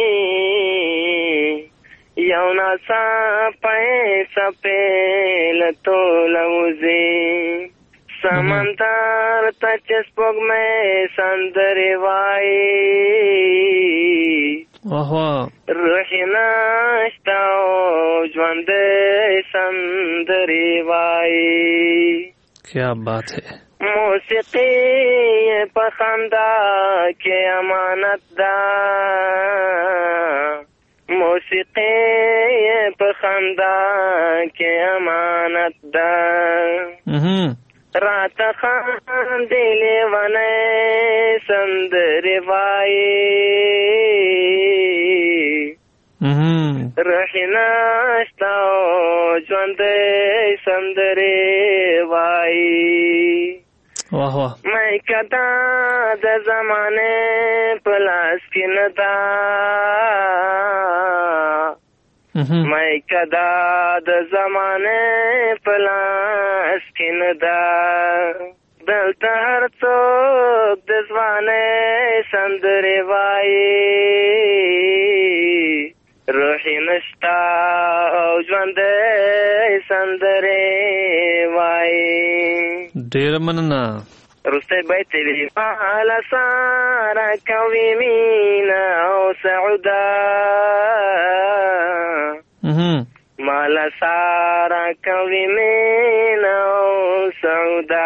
یو ناڅاپه یې څپې له توله وځي سمندر ته چې سپوږمۍ سندرې وایي واه واه روح نشته او ژوندی سندرې وایي کیا بات ہے موسیقي په خندا کې امانت ده موسیقي په خندا کې امانت ده راته خاندې لیونی سندرې وایي روح نشته او ژوندی سندرې وایي واه واه مایکه دا د زمانې په لاس کې نه ده مایکه دا د زمانې په لاس کې نه ده دلته هر څوک د ځوانۍ سندرې وایي روح نشته او ژوندی سندرې وایي ډېره مننه وروستی بیت ویلي ماله ساره کوي مینه او سعوده ماله ساره کوي مینه او سعوده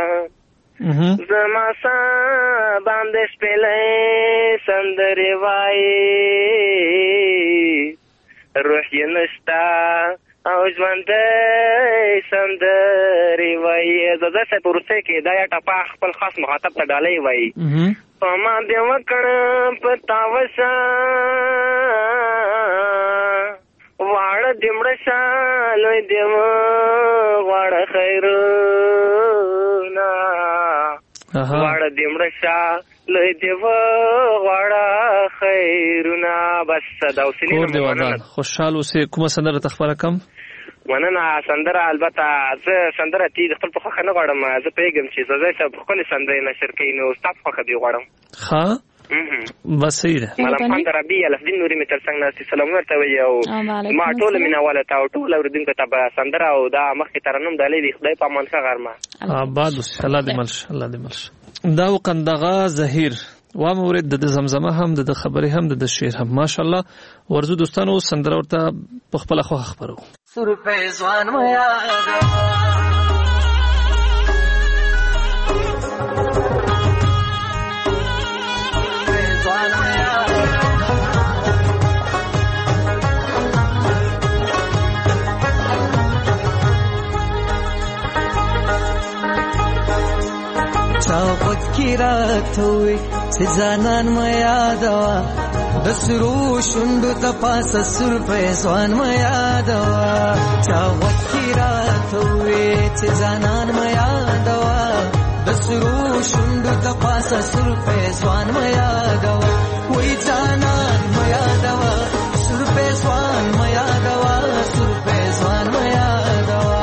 زما سا باندې شپېلۍ سندرې وایي روح یې نشته او ژوندی سندرې وایي زده صاحب په وروستۍ کې دا یا ټپه خپل خاص مخاطب ته ډالۍ وایي په ما دې وکړه په تاوسه واړه دې مړه شه لوی دې غواړه خیرونه واړه دې مړه شه لوی دې غواړه خیرونه بس دا اوسنی کور دې ودان خوشحال اوسې کومه سندره ته خپره کم مننه سندره البته زه سندره تی د خپل په خوښه نه غواړم زه پوهېږم چې زه صاحب ښکلې سندرې نشر کوي نو ستا په خوښه دې غواړم ښه بس صحیح ده ملام خان دربي الفدین نوري مې تر څنګ ناستې سلامونه ورته وایي او ما ټوله مینهواله ته او ټول اورېدونکو ته به سندره او دا مخکې ترنم ډالۍ وي خدای په امان ښه غرمه آباد اوسې الله دې مل شه الله دې مل شه دا وقندغه زهیر وام اورید د زمزمه هم د خبرې هم د شعر هم ماشاءالله ورزو دوستانو سندره ورته په خپل خوښه خبرو سر په ځوان ما یاد چاوت کی رات ہوئی سے زانان ما یادوا دسرو شوند د پاس سر په ځوان ما یادوا چاوت کی رات ہوئی سے زانان ما یادوا دسرو شوند د پاس سر په ځوان ما یادوا وای زانان ما یادوا سر په ځوان ما یادوا سر په ځوان ما یادوا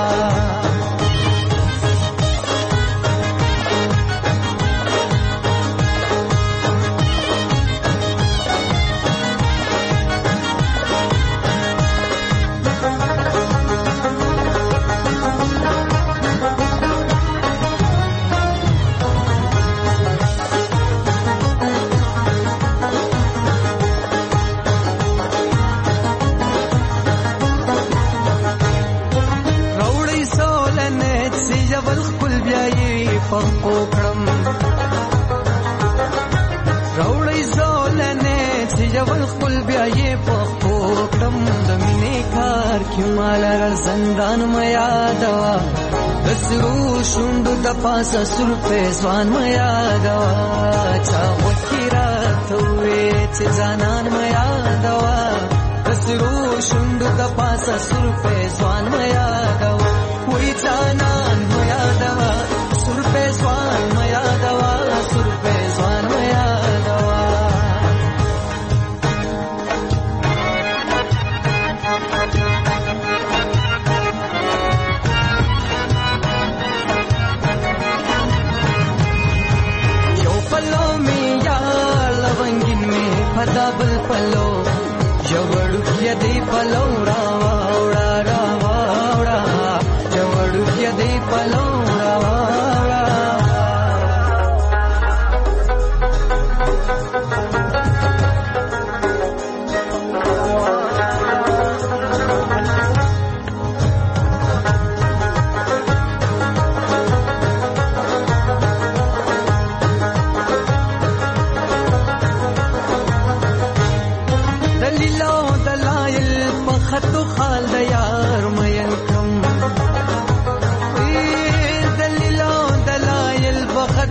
پخو کړم راوړی زولنه چې جوړ خپل بیا یې پخو کړم د مینې کار کې مال را زندان ما یادوا دسرو شوند د پاسه سر په ځوان ما یادوا چا وکړه ته چې ځانان ما یادوا دسرو شوند د پاسه سر په ځوان ما یادوا وای ځانان ما یادوا سر په ځوان ما یادوا سر په ځوان ما یادوا یو پلو می یا لونګین می پدا بل پلو جوړو کې دی پلو را وړا را وړا جوړو کې دی پلو را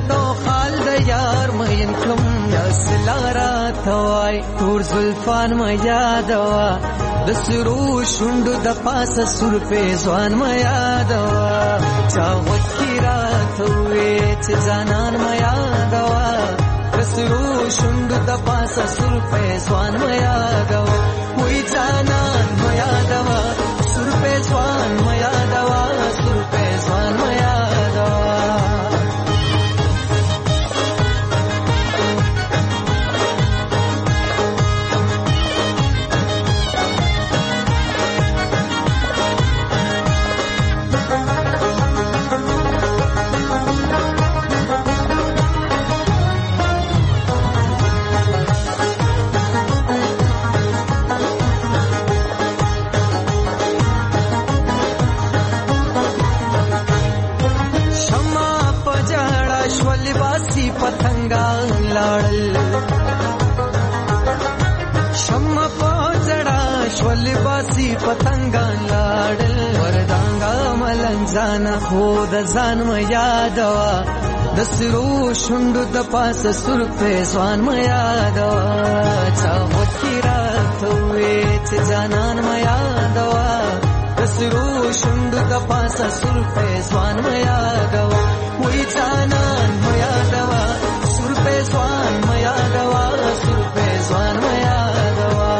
تو خال د یار مین کلم یاسلارا توای تور زلفان ما یادوا د سرو شوندو د پاسه سر په ځوان ما یادوا چا وکیرا توې چې ځانان ما یادوا د سرو شوندو د پاسه سر په ځوان ما یادوا وې ځانان ما یادوا سر په ځوان ما یادوا سر په ځوان ما یادوا پتنګان لاړل شمع پوزړه شول باسي پتنګان لاړل وردانګا ملنځان خو د ځان ما یادوا د سرو شوندو د پاسه سر په ځوان ما یادوا چا وکیرا توې چې ځانان ما یادوا د سرو شوندو د پاسه سر په ځوان ما یادوا وې ځانان ما یادوا سر په ځوان ما یادوا سر په ځوان ما یادوا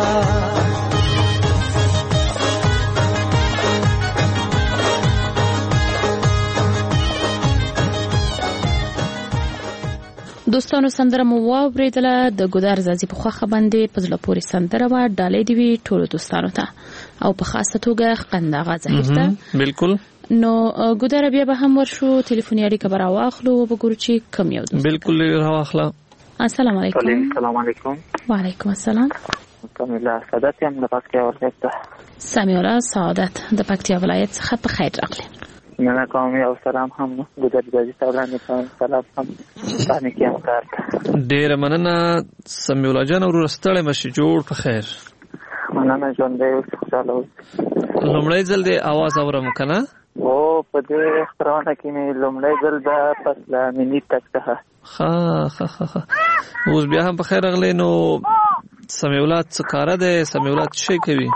دوستانو سندره مو واوریدله د ګودر زازي په خوخه باندې په ځله پورې سندره وا ډالې دی وی ټولو دوستانو ته او په خاصه توګه قنداغه ظاهر ته بالکل نو ګودر بیا به هم ورشو ټلیفوني اړیکه به راواخلو وګورو چې کوم یو دوست بالکل راواخلا. السلام علیکم. السلام علیکم. وعلیکم السلام. کاملا سعادت یم د پکتیا ولایت ته. سمیولا سعادت د پکتیا ولایت څخه په خیر راغلی. نه کوم یو سلام هم ګودر زازي تاولانه کوم سلام هم باندې کیم کار. ډیر مننه سمیولا جان او رستړې مشي جوړ په خیر. مننه ژوند دی خوشاله. لومړی ځل د आवाज اورم کنه او په دې خبرونه کې مې لومړی ځل د فصله منی تک ته ها ها ها اوس بیا هم په خیر راغلی. نو سمیولات څه کار ده سمیولات شي کوي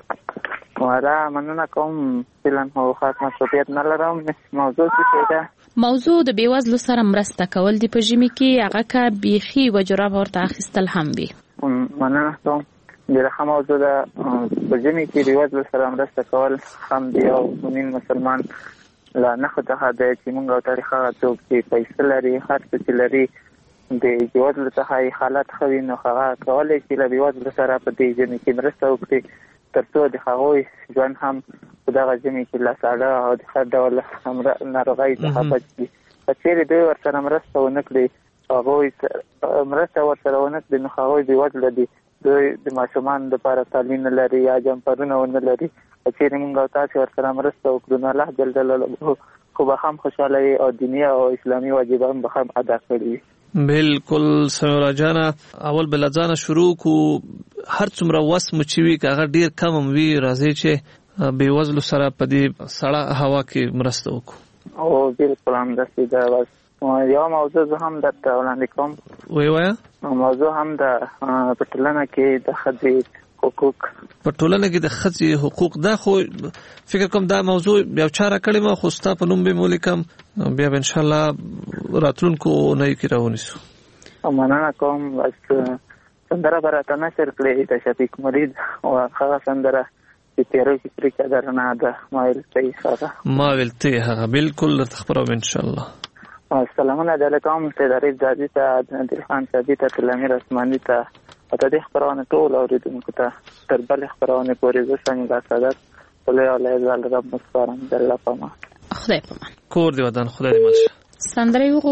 واره مننه کوم فلم هو خاص مسؤلیت نه لرم. موضوع څه ده؟ موضوع د بیوزلو سره مرسته کول دی په ژمي کې هغه کا بیخي وجرا ورته اخیستل هم وي. مننه کوم دغه موضوع ده په ژمي کې بیوزلو سره مرسته کول هم دی او مومن مسلمان لا نه خدای د چې موږ او تاریخ هغه څوک چې پیسې لري هر څه لري د بیوزلو څخه حالت خوي نو هغه کولای شي له بیوزلو سره په دې ژمي کې مرسته وکړي ترڅو د هغوی ژوند هم په دغه ژمي کې له ساړه او د هر ډول ناروغۍ څخه بچ شي. که چیرې دوی ورسره مرسته ونه کړي هغوی مرسته ورسره ونه کړي نو هغوی بیوزله دي. دوی د ماشومانو لپاره تعلیم نه لري یا جمپرونه ونه لري. که چیرې موږ او تاسې ورسره مرسته وکړو نو الله جل جلاله خو به هم خوشحاله وي او دیني او اسلامي واجبان به هم ادا کړي وي. بالکل سمیولا جانا اول بلځانه شروع کو هر څومره وس مچوي کاغه ډیر کم وی راځي چې بیوزلو سره په دې سړه هوا کې مرسته وکړو. او بالکل هم د سیده واس یو موضوع هم د وړاندې کوم. وی وایا موضوع هم د پټلنه کې د خدي حقوق په ټولنه کې د ښځې حقوق دا خو فکر کوم دا موضوع بیا چاره کړې ما خو ستا په نوم به مولیکم بیا ان شاء الله راتلونکو نه کې راونیسو. مننه کوم بس سندره براته نشر کړې د شفیق مرید او هغه سندره چې تیرو کې پرې کېدارنه ده ما ولته هغه ما ولته هغه بالکل تخبرو ان شاء الله. السلام علیکم ته د ریف زادي ته د خان شادي ته تلمیر اسماني ته او د دې خبرونه ټول اوریدونکو ته تر بل خبرونه پورې زه څنګه سعادت ولې ولې زال رب مسپارم د الله په امان. خدای په امان. کور دی ودان خدای دې ملشه. سندره یو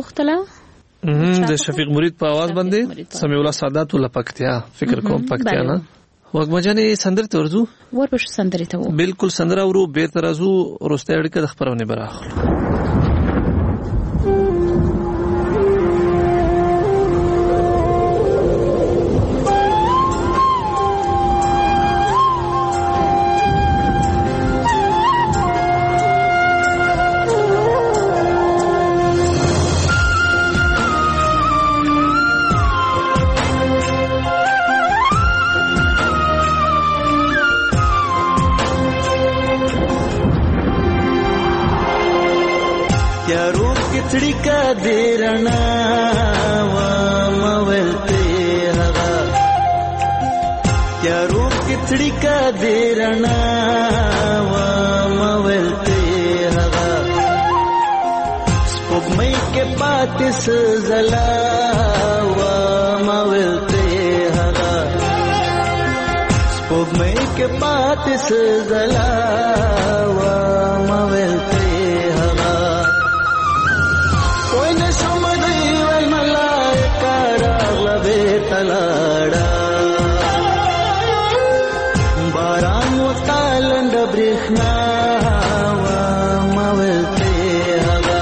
غوښتله د شفیق مرید په आवाज باندې سمیع الله سعادت ول پکتیا فکر کوم پکتیا نه وګمجنې سندره ترزو ورپښ سندره ته وو بالکل سندره ورو به ترزو روسته اړیکه د خبرونه براخلو. کڅړی کا دیرنا وا مولته هغه تیارو کڅړی کا دیرنا وا مولته هغه سپوږمۍ کې پاتې سزلا وا مولته هغه سپوږمۍ کې پاتې سزلا وا مولته تلاړه باران وتالند برېښنا وا مولته هغه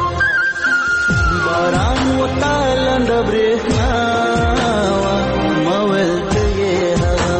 باران وتالند برېښنا وا مولته هغه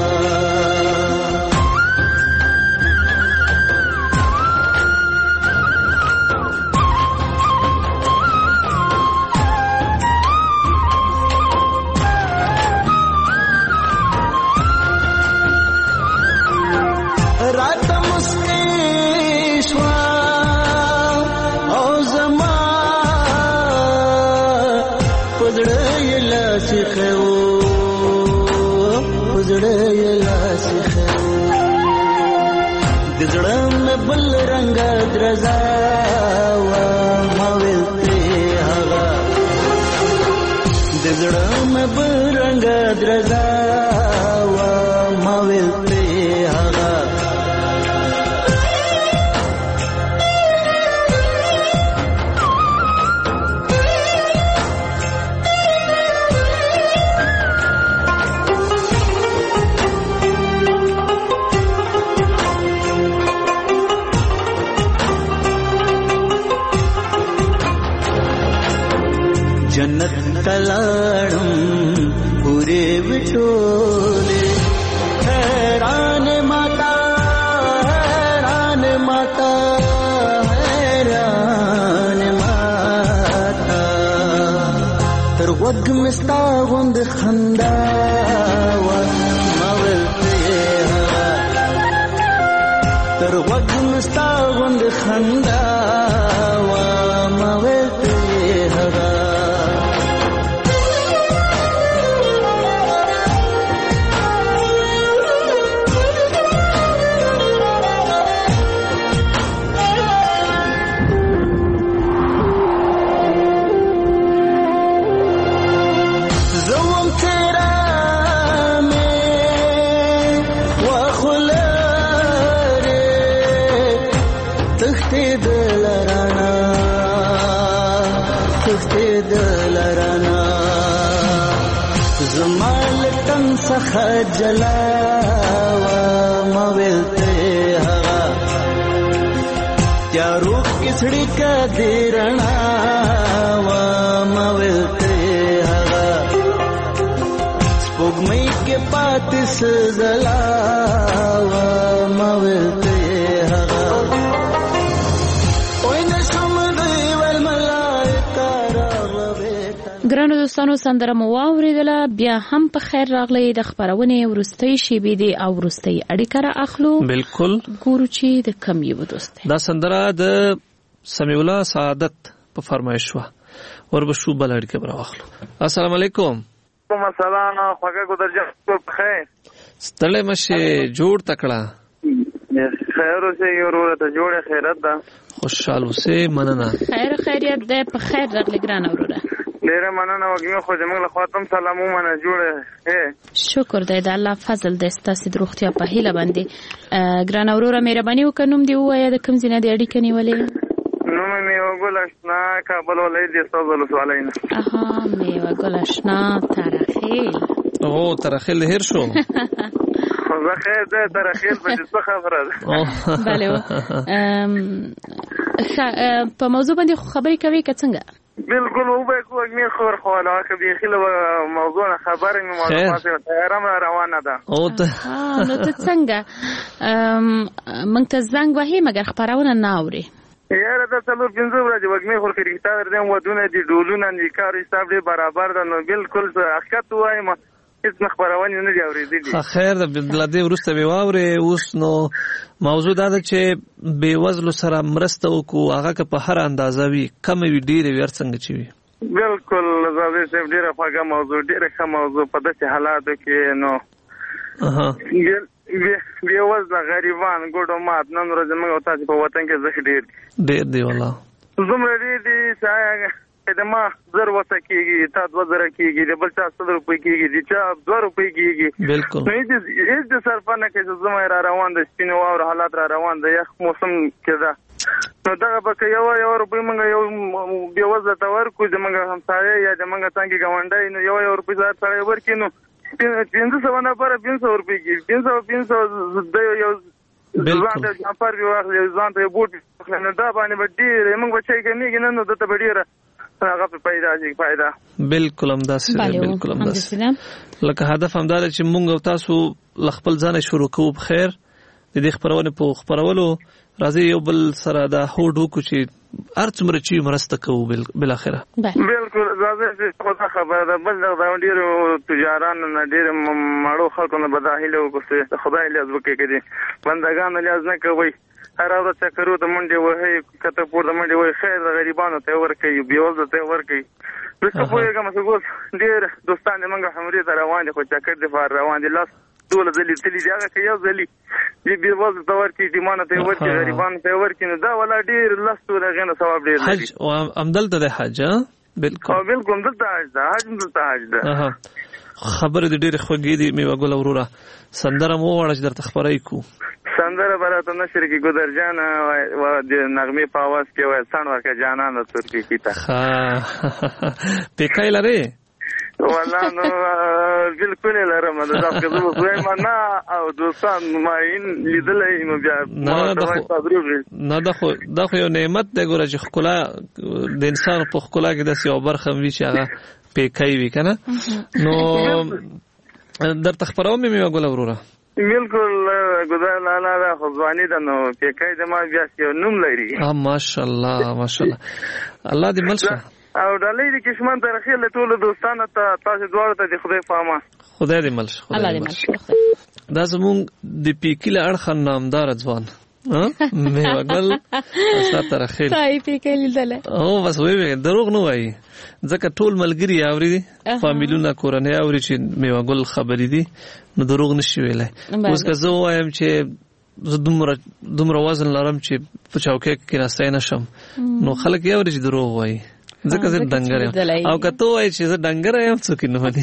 بل رنگ درزا وا مولته هغه د زړه مې بل رنگ درزا وا مولته هغه جنت تلاړم پورې وټولې حیران ماتا حیران ماتا حیران ماتا تر وګ مستا غوند خندا وا مولته تر وګ مستا غوند خندا وا مولته هغه خجلا وا مولته هغه تیارو کڅړی کا دیرنا وا مولته هغه سپوږمۍ کې پاتې سزلا وا مولته هغه وای نشم دی ول ملائکه راغله ګرانو دوستانو سندره مو واوریدله بیا هم په خیر راغلی د خبرونه ورستۍ شیبې دی او ورستۍ اړیکه را اخلو بالکل ګورو چې د کم یو دوست دا سندره د سمیع الله سعادت په فرمایش وا وربشو بل اړیکه را اخلو. السلام علیکم. کوم السلام خوګه کو درجه په خیر ستړی مشه جوړ تکړه خیر اوسه یو ته جوړه خیرت ده خوشاله اوسه مننه خیر خیریت ده په خیر راغلی ګران اوره ډیره مننه وګړو خو زموږ له خاطر سلام ومنه جوړه شکر دی د الله فضل د ستاسو د روغتیا په هیله باندې ګران اوره مهرباني وکړم دی وایا د کوم ځینې د اړیکې نیولې نو مې وګول آشنا کابل ولې د استاد سوالینه اها مې وګول آشنا ترخیل او ترخیل هر شو زه خیر ده ترخیل په څه خبره ده بله په موضوع باندې خبرې کوي که څنګه بالکل او به کوم می خبر خواله که به خله موضوع خبرې معلومات تیارم روانه ده او ته نو ته څنګه مونږ ته زنګ وهي مګر خبرونه نه اوري یاره دا څلور پنځه ورځې وګمې خور کې ریښتا درځم ودونه دي ډولونه دي کار حساب دی برابر ده نو بالکل حقیقت وایم هیڅ نه خبرونه نه دی اورېدلې. خیر د بلادي ورسته به واوري. اوس نو موضوع دا ده چې بې وزلو سره مرسته وکړو، هغه که په هر اندازه وي، کم وي ډېرې وي، هر څنګه چې وي. بالکل زاوی صاحب ډیره خوږه موضوع، ډیره ښه موضوع. په داسې حالاتو کې نو بې وزله غریبان ګوډو مات نن ورځ موږ او تاسو په وطن کې زخ ډیر ډیر دی والله زموږ ډیر دي چې د ما زر وته کېږي، تا دوه زره کېږي، د بل چا سل روپۍ کېږي، د چا دوه روپۍ کېږي. بالکل نو هېڅ د صرفه نه کوي چې زما را روان ده، سپینې واوره حالات را روان ده، یخ موسم کې ده. نو دغه به که یوه یوه روپۍ موږ یو بې وزله ته ورکړو، زموږ همسایه یا زموږ څنګې ګاونډی، نو یوه یوه روپۍ هر سړی ورکړي، نو پنځه سوه نفره پنځه سوه روپۍ کېږي. پنځه سوه پنځه سوه د یو ځان ته جامپر وي واخلي، ځان ته یو بوټ واخلي، نو دا باندې به ډېرې موږ به چای کمېږي نه، نو ده ته به ډېره هغه په پیدا شي فایده. بالکل همداسې ده، بالکل همداسې. لکه هدف همدا ده چې موږ او تاسو له خپل ځانه شروع کوو په خیر، د دې خپرونې په خپرولو راځي یو بل سره دا هوډ وکړو چې هر څومره چې مرسته کوو بالاخره. بالکل راځي خدا خبره ده. بل دا ډېرو تجارانو نه، ډېرو مړو خلکو نه به دا هیله وکړو چې خدای لیاز وکړي، که دې بندګانو لیاز نه کوئ، هر ورځ چکرو ته منډې وهئ، کته پورته منډې وهئ، خیر د غریبانو ته یې ورکوئ، بې وزلو ته یې ورکوئ. زه ښه پوهېږم چې اوس ډېر دوستان د موږ حمرې ته روان دي، خو چکر دفاع روان دي، لاس دوله ځلې تللي دي. هغه که یو ځلي بې وزلو ته ورکړي، یتیمانو ته یې ورکړي، غریبانو ته یې ورکړي، نو دا والا ډېر لس توره هغې نه ثواب ډېر لري. حج همدلته دی حج. بالکل بالکل همدلته حج ده، حج همدلته حج ده. خبرې دې ډېرې خوږې دي میوه ګله وروره. سندره مو وغواړه چې درته خپره کړو. سندره به راته نشر کې ګودر جان د نغمې په اواز کې وایي سڼ ورکه جانانه ترکي کې ته پیکای لرې والله نو بالکل یې لرم. دا که زه به وایم نه او دوستان ماین لیدلی نو بیا نه دا خو دا خو یو نعمت دی. ګوره چې ښکلا د انسان په ښکلا کې داسې یو برخه وي چې هغه پیکای وي که نه. نو درته خپروم یې میوه ګله وروره. بالکل ګودر لالا دا خو ځواني ده، نو پیکای د ما بیا یو نوم لري. ماشاءالله ماشاءالله، الله دې مل شه. او ډالۍ د کشمن ته رخیل ټولو دوستانو ته، تاسو دواړو ته د خدای په امان. خدای دې مل شه، خدای دې مل شه. دا زمونږ د پیکي له اړخه نامداره ځوان میوه ګل ستا رخیل تای پیکي لیدله. او بس وایي دروغ نه وایي، ځکه ټول ملګري اوري، فامیلونه کورنۍ اوري چې میوه ګل خبرې دي، نو دروغ نشي ویلی. اوس که زه ووایم چې زه دومره دومره وزن لرم چې په چوکۍ کې کېناستی نه شم، نو خلک یې اوري چې دروغ وایي، ځکه زه ډنګر یم. او که ته وایې چې زه ډنګره یم، څوک یې نه مني.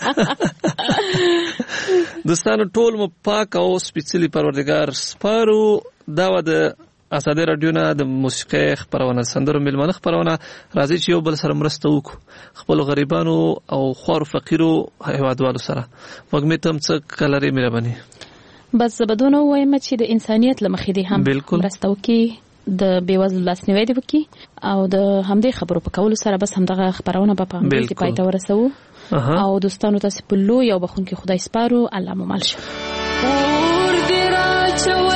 دوستانو ټول مو پاک او سپېڅلي پروردګار سپارو. دا وه د ازادۍ راډیو نه د موسیقۍ خپرونه، سندرو میلمانه خپرونه. راځئ چې یو بل سره مرسته وکړو، خپلو غریبانو او خوارو فقیرو هیوادوالو سره. وږمې ته هم څه کلرې مهرباني. بس زه به دونه ووایم چې د انسانیت له مخې دې هم مرسته وکړي، د بې وزلو لاسنیوی دې وکړي، او د همدې خبرو په کولو سره بس همدغه خپرونه به په همدې کې پای ته ورسوو. او دوستانو تاسې په لوی او بخښونکي خدای سپارو. الله مو مل شه.